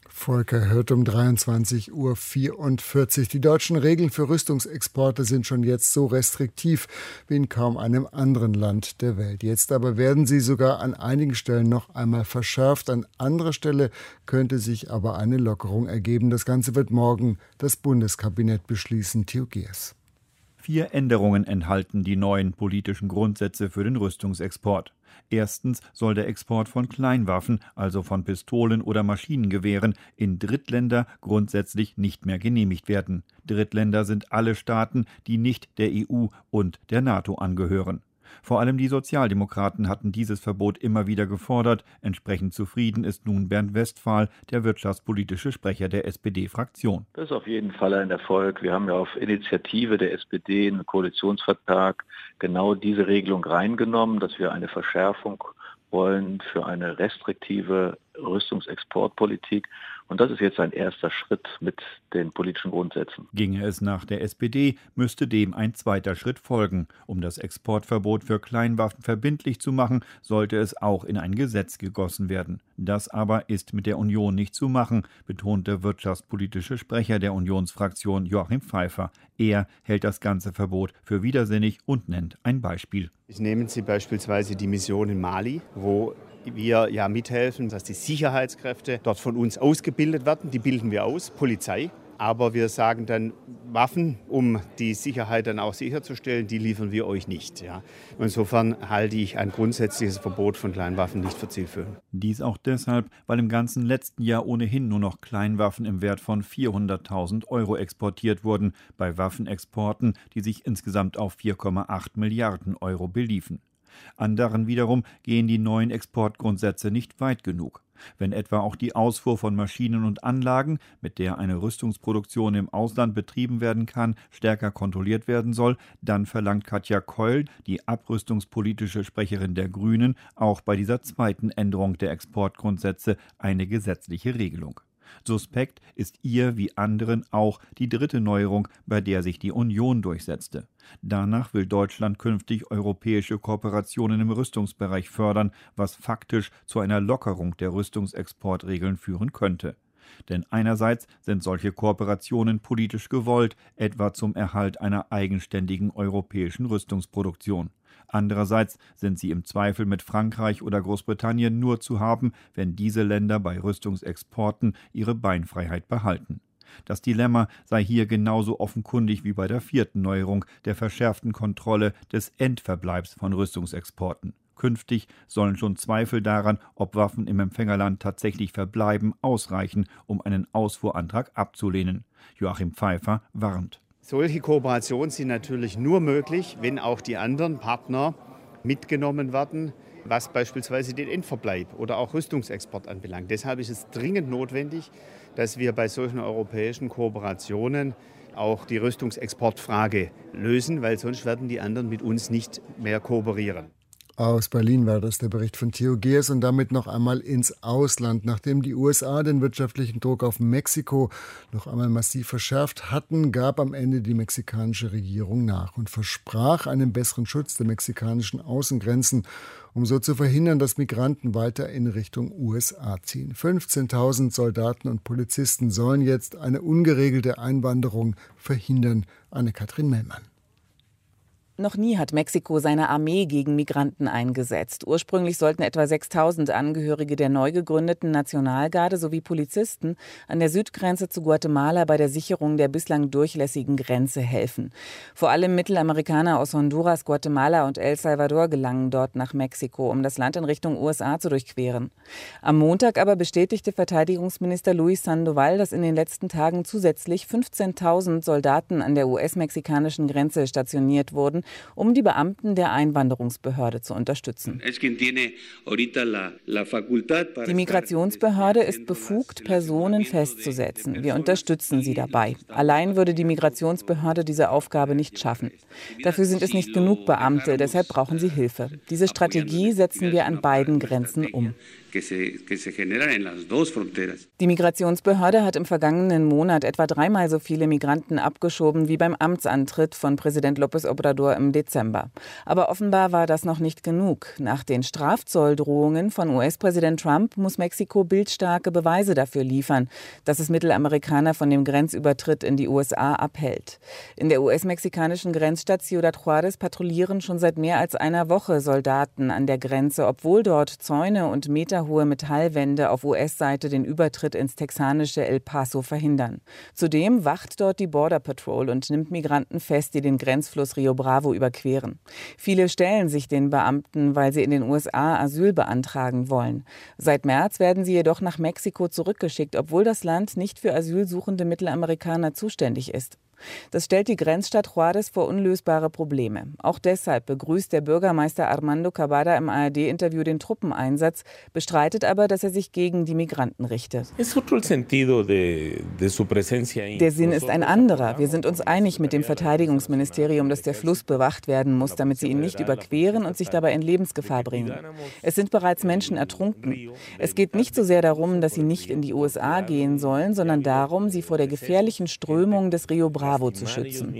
[SPEAKER 2] Volker hört um dreiundzwanzig Uhr vierundvierzig. Die deutschen Regeln für Rüstungsexporte sind schon jetzt so restriktiv wie in kaum einem anderen Land der Welt. Jetzt aber werden sie sogar an einigen Stellen noch einmal verschärft. An anderer Stelle könnte sich aber eine Lockerung ergeben. Das Ganze wird morgen das Bundeskabinett beschließen. Theo Geers.
[SPEAKER 6] Vier Änderungen enthalten die neuen politischen Grundsätze für den Rüstungsexport. Erstens soll der Export von Kleinwaffen, also von Pistolen oder Maschinengewehren, in Drittländer grundsätzlich nicht mehr genehmigt werden. Drittländer sind alle Staaten, die nicht der E U und der NATO angehören. Vor allem die Sozialdemokraten hatten dieses Verbot immer wieder gefordert. Entsprechend zufrieden ist nun Bernd Westphal, der wirtschaftspolitische Sprecher der S P D-Fraktion.
[SPEAKER 7] Das ist auf jeden Fall ein Erfolg. Wir haben ja auf Initiative der S P D im Koalitionsvertrag genau diese Regelung reingenommen, dass wir eine Verschärfung wollen für eine restriktive Rüstungsexportpolitik. Und das ist jetzt ein erster Schritt mit den politischen Grundsätzen.
[SPEAKER 6] Ginge es nach der S P D, müsste dem ein zweiter Schritt folgen. Um das Exportverbot für Kleinwaffen verbindlich zu machen, sollte es auch in ein Gesetz gegossen werden. Das aber ist mit der Union nicht zu machen, betont der wirtschaftspolitische Sprecher der Unionsfraktion Joachim Pfeiffer. Er hält das ganze Verbot für widersinnig und nennt ein Beispiel.
[SPEAKER 8] Nehmen Sie beispielsweise die Mission in Mali, wo wir ja mithelfen, dass die Sicherheitskräfte dort von uns ausgebildet werden. Die bilden wir aus, Polizei. Aber wir sagen dann, Waffen, um die Sicherheit dann auch sicherzustellen, die liefern wir euch nicht. Ja. Insofern halte ich ein grundsätzliches Verbot von Kleinwaffen nicht für zielführend.
[SPEAKER 6] Dies auch deshalb, weil im ganzen letzten Jahr ohnehin nur noch Kleinwaffen im Wert von vierhunderttausend Euro exportiert wurden, bei Waffenexporten, die sich insgesamt auf vier Komma acht Milliarden Euro beliefen. Anderen wiederum gehen die neuen Exportgrundsätze nicht weit genug. Wenn etwa auch die Ausfuhr von Maschinen und Anlagen, mit der eine Rüstungsproduktion im Ausland betrieben werden kann, stärker kontrolliert werden soll, dann verlangt Katja Keul, die abrüstungspolitische Sprecherin der Grünen, auch bei dieser zweiten Änderung der Exportgrundsätze eine gesetzliche Regelung. Suspekt ist ihr wie anderen auch die dritte Neuerung, bei der sich die Union durchsetzte. Danach will Deutschland künftig europäische Kooperationen im Rüstungsbereich fördern, was faktisch zu einer Lockerung der Rüstungsexportregeln führen könnte. Denn einerseits sind solche Kooperationen politisch gewollt, etwa zum Erhalt einer eigenständigen europäischen Rüstungsproduktion. Andererseits sind sie im Zweifel mit Frankreich oder Großbritannien nur zu haben, wenn diese Länder bei Rüstungsexporten ihre Beinfreiheit behalten. Das Dilemma sei hier genauso offenkundig wie bei der vierten Neuerung der verschärften Kontrolle des Endverbleibs von Rüstungsexporten. Künftig sollen schon Zweifel daran, ob Waffen im Empfängerland tatsächlich verbleiben, ausreichen, um einen Ausfuhrantrag abzulehnen. Joachim Pfeiffer warnt.
[SPEAKER 8] Solche Kooperationen sind natürlich nur möglich, wenn auch die anderen Partner mitgenommen werden, was beispielsweise den Endverbleib oder auch Rüstungsexport anbelangt. Deshalb ist es dringend notwendig, dass wir bei solchen europäischen Kooperationen auch die Rüstungsexportfrage lösen, weil sonst werden die anderen mit uns nicht mehr kooperieren.
[SPEAKER 2] Aus Berlin war das der Bericht von Theo Geers und damit noch einmal ins Ausland. Nachdem die U S A den wirtschaftlichen Druck auf Mexiko noch einmal massiv verschärft hatten, gab am Ende die mexikanische Regierung nach und versprach einen besseren Schutz der mexikanischen Außengrenzen, um so zu verhindern, dass Migranten weiter in Richtung U S A ziehen. fünfzehntausend Soldaten und Polizisten sollen jetzt eine ungeregelte Einwanderung verhindern. Anne-Kathrin Mellmann.
[SPEAKER 24] Noch nie hat Mexiko seine Armee gegen Migranten eingesetzt. Ursprünglich sollten etwa sechstausend Angehörige der neu gegründeten Nationalgarde sowie Polizisten an der Südgrenze zu Guatemala bei der Sicherung der bislang durchlässigen Grenze helfen. Vor allem Mittelamerikaner aus Honduras, Guatemala und El Salvador gelangen dort nach Mexiko, um das Land in Richtung U S A zu durchqueren. Am Montag aber bestätigte Verteidigungsminister Luis Sandoval, dass in den letzten Tagen zusätzlich fünfzehntausend Soldaten an der U S-mexikanischen Grenze stationiert wurden, um die Beamten der Einwanderungsbehörde zu unterstützen. Die Migrationsbehörde ist befugt, Personen festzusetzen. Wir unterstützen sie dabei. Allein würde die Migrationsbehörde diese Aufgabe nicht schaffen. Dafür sind es nicht genug Beamte, deshalb brauchen sie Hilfe. Diese Strategie setzen wir an beiden Grenzen um. Die Migrationsbehörde hat im vergangenen Monat etwa dreimal so viele Migranten abgeschoben wie beim Amtsantritt von Präsident López Obrador im Dezember. Aber offenbar war das noch nicht genug. Nach den Strafzolldrohungen von U S-Präsident Trump muss Mexiko bildstarke Beweise dafür liefern, dass es Mittelamerikaner von dem Grenzübertritt in die U S A abhält. In der U S-mexikanischen Grenzstadt Ciudad Juárez patrouillieren schon seit mehr als einer Woche Soldaten an der Grenze, obwohl dort Zäune und meterhohe Metallwände auf U S-Seite den Übertritt ins texanische El Paso verhindern. Zudem wacht dort die Border Patrol und nimmt Migranten fest, die den Grenzfluss Rio Bravo überqueren. Viele stellen sich den Beamten, weil sie in den U S A Asyl beantragen wollen. Seit März werden sie jedoch nach Mexiko zurückgeschickt, obwohl das Land nicht für asylsuchende Mittelamerikaner zuständig ist. Das stellt die Grenzstadt Juárez vor unlösbare Probleme. Auch deshalb begrüßt der Bürgermeister Armando Cavada im A R D-Interview den Truppeneinsatz, bestreitet aber, dass er sich gegen die Migranten richtet. Der Sinn ist ein anderer. Wir sind uns einig mit dem Verteidigungsministerium, dass der Fluss bewacht werden muss, damit sie ihn nicht überqueren und sich dabei in Lebensgefahr bringen. Es sind bereits Menschen ertrunken. Es geht nicht so sehr darum, dass sie nicht in die U S A gehen sollen, sondern darum, sie vor der gefährlichen Strömung des Rio Bravo zu schützen.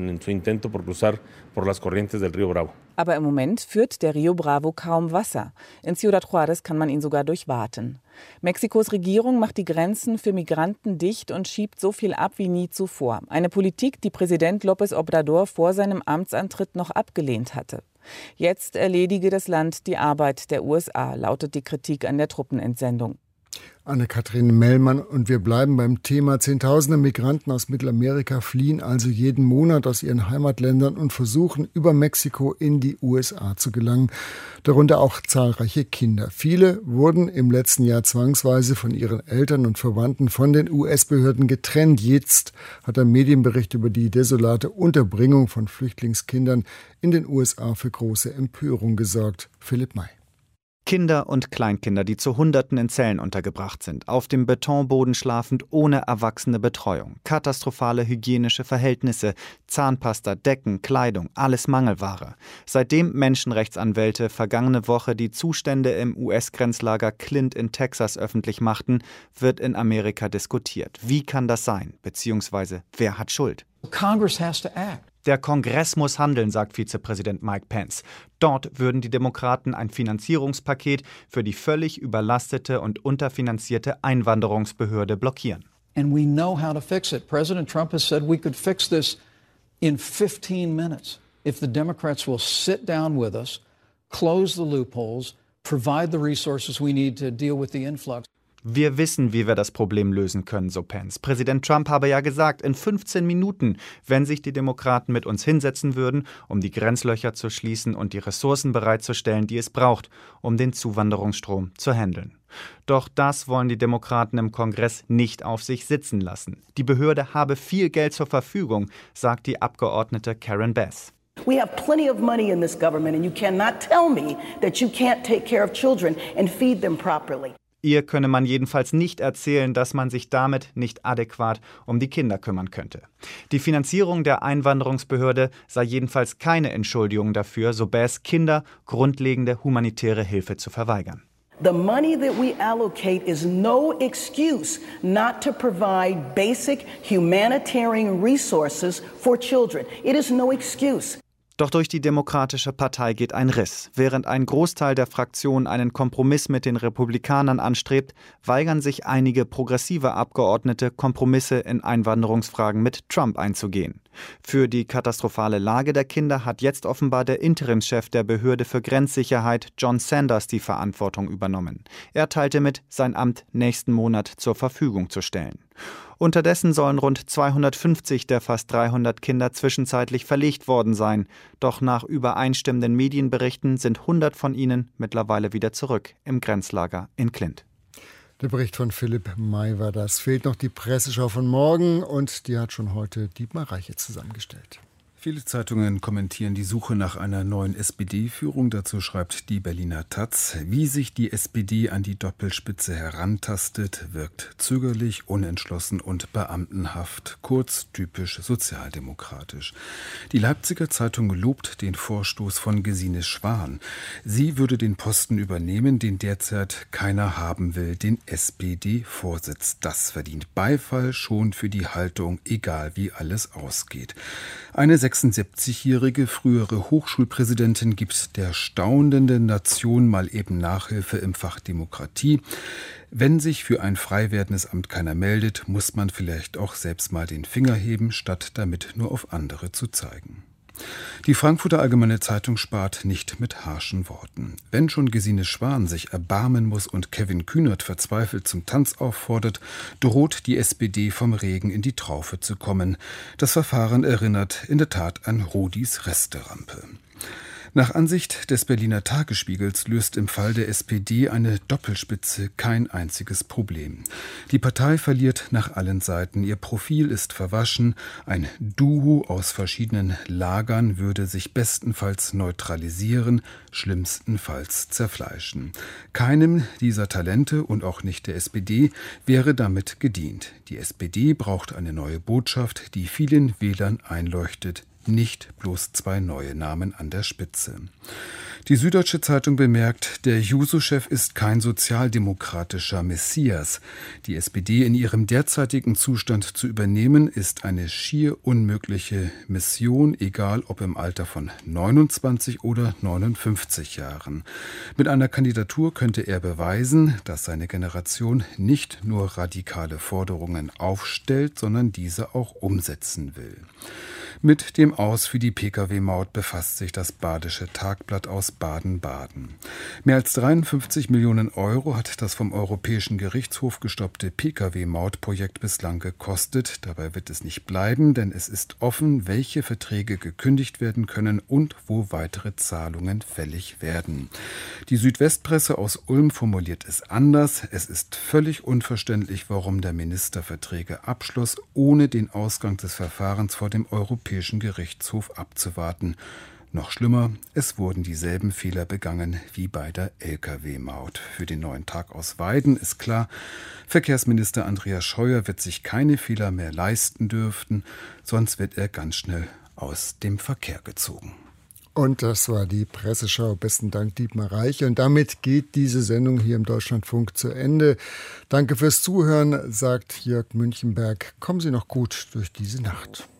[SPEAKER 24] Aber im Moment führt der Rio Bravo kaum Wasser. In Ciudad Juárez kann man ihn sogar durchwaten. Mexikos Regierung macht die Grenzen für Migranten dicht und schiebt so viel ab wie nie zuvor. Eine Politik, die Präsident López Obrador vor seinem Amtsantritt noch abgelehnt hatte. Jetzt erledige das Land die Arbeit der U S A, lautet die Kritik an der Truppenentsendung.
[SPEAKER 2] Anne-Kathrin Mellmann, und wir bleiben beim Thema. Zehntausende Migranten aus Mittelamerika fliehen also jeden Monat aus ihren Heimatländern und versuchen, über Mexiko in die U S A zu gelangen, darunter auch zahlreiche Kinder. Viele wurden im letzten Jahr zwangsweise von ihren Eltern und Verwandten von den U S-Behörden getrennt. Jetzt hat ein Medienbericht über die desolate Unterbringung von Flüchtlingskindern in den U S A für große Empörung gesorgt. Philipp May.
[SPEAKER 9] Kinder und Kleinkinder, die zu Hunderten in Zellen untergebracht sind, auf dem Betonboden schlafend, ohne erwachsene Betreuung. Katastrophale hygienische Verhältnisse, Zahnpasta, Decken, Kleidung, alles Mangelware. Seitdem Menschenrechtsanwälte vergangene Woche die Zustände im U S-Grenzlager Clint in Texas öffentlich machten, wird in Amerika diskutiert. Wie kann das sein? Beziehungsweise, wer hat Schuld?
[SPEAKER 10] Congress has to act.
[SPEAKER 9] Der Kongress muss handeln, sagt Vizepräsident Mike Pence. Dort würden die Demokraten ein Finanzierungspaket für die völlig überlastete und unterfinanzierte Einwanderungsbehörde blockieren.
[SPEAKER 10] And we know how to fix it. President Trump has said we could fix this in fifteen minutes if the Democrats will sit down with us, close the loopholes, provide the resources we need to deal with the influx.
[SPEAKER 9] Wir wissen, wie wir das Problem lösen können, so Pence. Präsident Trump habe ja gesagt, in fünfzehn Minuten, wenn sich die Demokraten mit uns hinsetzen würden, um die Grenzlöcher zu schließen und die Ressourcen bereitzustellen, die es braucht, um den Zuwanderungsstrom zu handeln. Doch das wollen die Demokraten im Kongress nicht auf sich sitzen lassen. Die Behörde habe viel Geld zur Verfügung, sagt die Abgeordnete Karen Bass.
[SPEAKER 11] We have plenty of money in this government and you cannot tell me that you can't take care of children and feed them properly.
[SPEAKER 9] Ihr könne man jedenfalls nicht erzählen, dass man sich damit nicht adäquat um die Kinder kümmern könnte. Die Finanzierung der Einwanderungsbehörde sei jedenfalls keine Entschuldigung dafür, so Bass, Kinder grundlegende humanitäre Hilfe zu verweigern.
[SPEAKER 11] The money that we allocate is no excuse not to provide basic humanitarian resources for children. It is no excuse.
[SPEAKER 9] Doch durch die Demokratische Partei geht ein Riss. Während ein Großteil der Fraktion einen Kompromiss mit den Republikanern anstrebt, weigern sich einige progressive Abgeordnete, Kompromisse in Einwanderungsfragen mit Trump einzugehen. Für die katastrophale Lage der Kinder hat jetzt offenbar der Interimschef der Behörde für Grenzsicherheit, John Sanders, die Verantwortung übernommen. Er teilte mit, sein Amt nächsten Monat zur Verfügung zu stellen. Unterdessen sollen rund zweihundertfünfzig der fast dreihundert Kinder zwischenzeitlich verlegt worden sein. Doch nach übereinstimmenden Medienberichten sind hundert von ihnen mittlerweile wieder zurück im Grenzlager in Clint.
[SPEAKER 2] Der Bericht von Philipp May war das. Fehlt noch die Presseschau von morgen und die hat schon heute Dietmar Reiche zusammengestellt.
[SPEAKER 12] Viele Zeitungen kommentieren die Suche nach einer neuen S P D-Führung. Dazu schreibt die Berliner Taz: Wie sich die S P D an die Doppelspitze herantastet, wirkt zögerlich, unentschlossen und beamtenhaft, kurz typisch sozialdemokratisch. Die Leipziger Zeitung lobt den Vorstoß von Gesine Schwan. Sie würde den Posten übernehmen, den derzeit keiner haben will, den S P D-Vorsitz. Das verdient Beifall schon für die Haltung, egal wie alles ausgeht. Eine sechsundsiebzigjährige frühere Hochschulpräsidentin gibt der staunenden Nation mal eben Nachhilfe im Fach Demokratie. Wenn sich für ein frei werdendes Amt keiner meldet, muss man vielleicht auch selbst mal den Finger heben, statt damit nur auf andere zu zeigen. Die Frankfurter Allgemeine Zeitung spart nicht mit harschen Worten. Wenn schon Gesine Schwan sich erbarmen muss und Kevin Kühnert verzweifelt zum Tanz auffordert, droht die S P D vom Regen in die Traufe zu kommen. Das Verfahren erinnert in der Tat an Rodis Resterampe. Nach Ansicht des Berliner Tagesspiegels löst im Fall der S P D eine Doppelspitze kein einziges Problem. Die Partei verliert nach allen Seiten. Ihr Profil ist verwaschen. Ein Duo aus verschiedenen Lagern würde sich bestenfalls neutralisieren, schlimmstenfalls zerfleischen. Keinem dieser Talente und auch nicht der S P D wäre damit gedient. Die S P D braucht eine neue Botschaft, die vielen Wählern einleuchtet. Nicht bloß zwei neue Namen an der Spitze. Die Süddeutsche Zeitung bemerkt, der Juso-Chef ist kein sozialdemokratischer Messias. Die S P D in ihrem derzeitigen Zustand zu übernehmen, ist eine schier unmögliche Mission, egal ob im Alter von neunundzwanzig oder neunundfünfzig Jahren. Mit einer Kandidatur könnte er beweisen, dass seine Generation nicht nur radikale Forderungen aufstellt, sondern diese auch umsetzen will. Mit dem Aus für die Pkw-Maut befasst sich das Badische Tagblatt aus Baden-Baden. Mehr als dreiundfünfzig Millionen Euro hat das vom Europäischen Gerichtshof gestoppte Pkw-Mautprojekt bislang gekostet. Dabei wird es nicht bleiben, denn es ist offen, welche Verträge gekündigt werden können und wo weitere Zahlungen fällig werden. Die Südwestpresse aus Ulm formuliert es anders. Es ist völlig unverständlich, warum der Minister Verträge abschloss, ohne den Ausgang des Verfahrens vor dem Europäischen Gerichtshof abzuwarten. Noch schlimmer, es wurden dieselben Fehler begangen wie bei der L K W-Maut. Für den neuen Tag aus Weiden ist klar, Verkehrsminister Andreas Scheuer wird sich keine Fehler mehr leisten dürfen, sonst wird er ganz schnell aus dem Verkehr gezogen.
[SPEAKER 2] Und das war die Presseschau. Besten Dank, Dietmar Reich. Und damit geht diese Sendung hier im Deutschlandfunk zu Ende. Danke fürs Zuhören, sagt Jörg Münchenberg. Kommen Sie noch gut durch diese Nacht.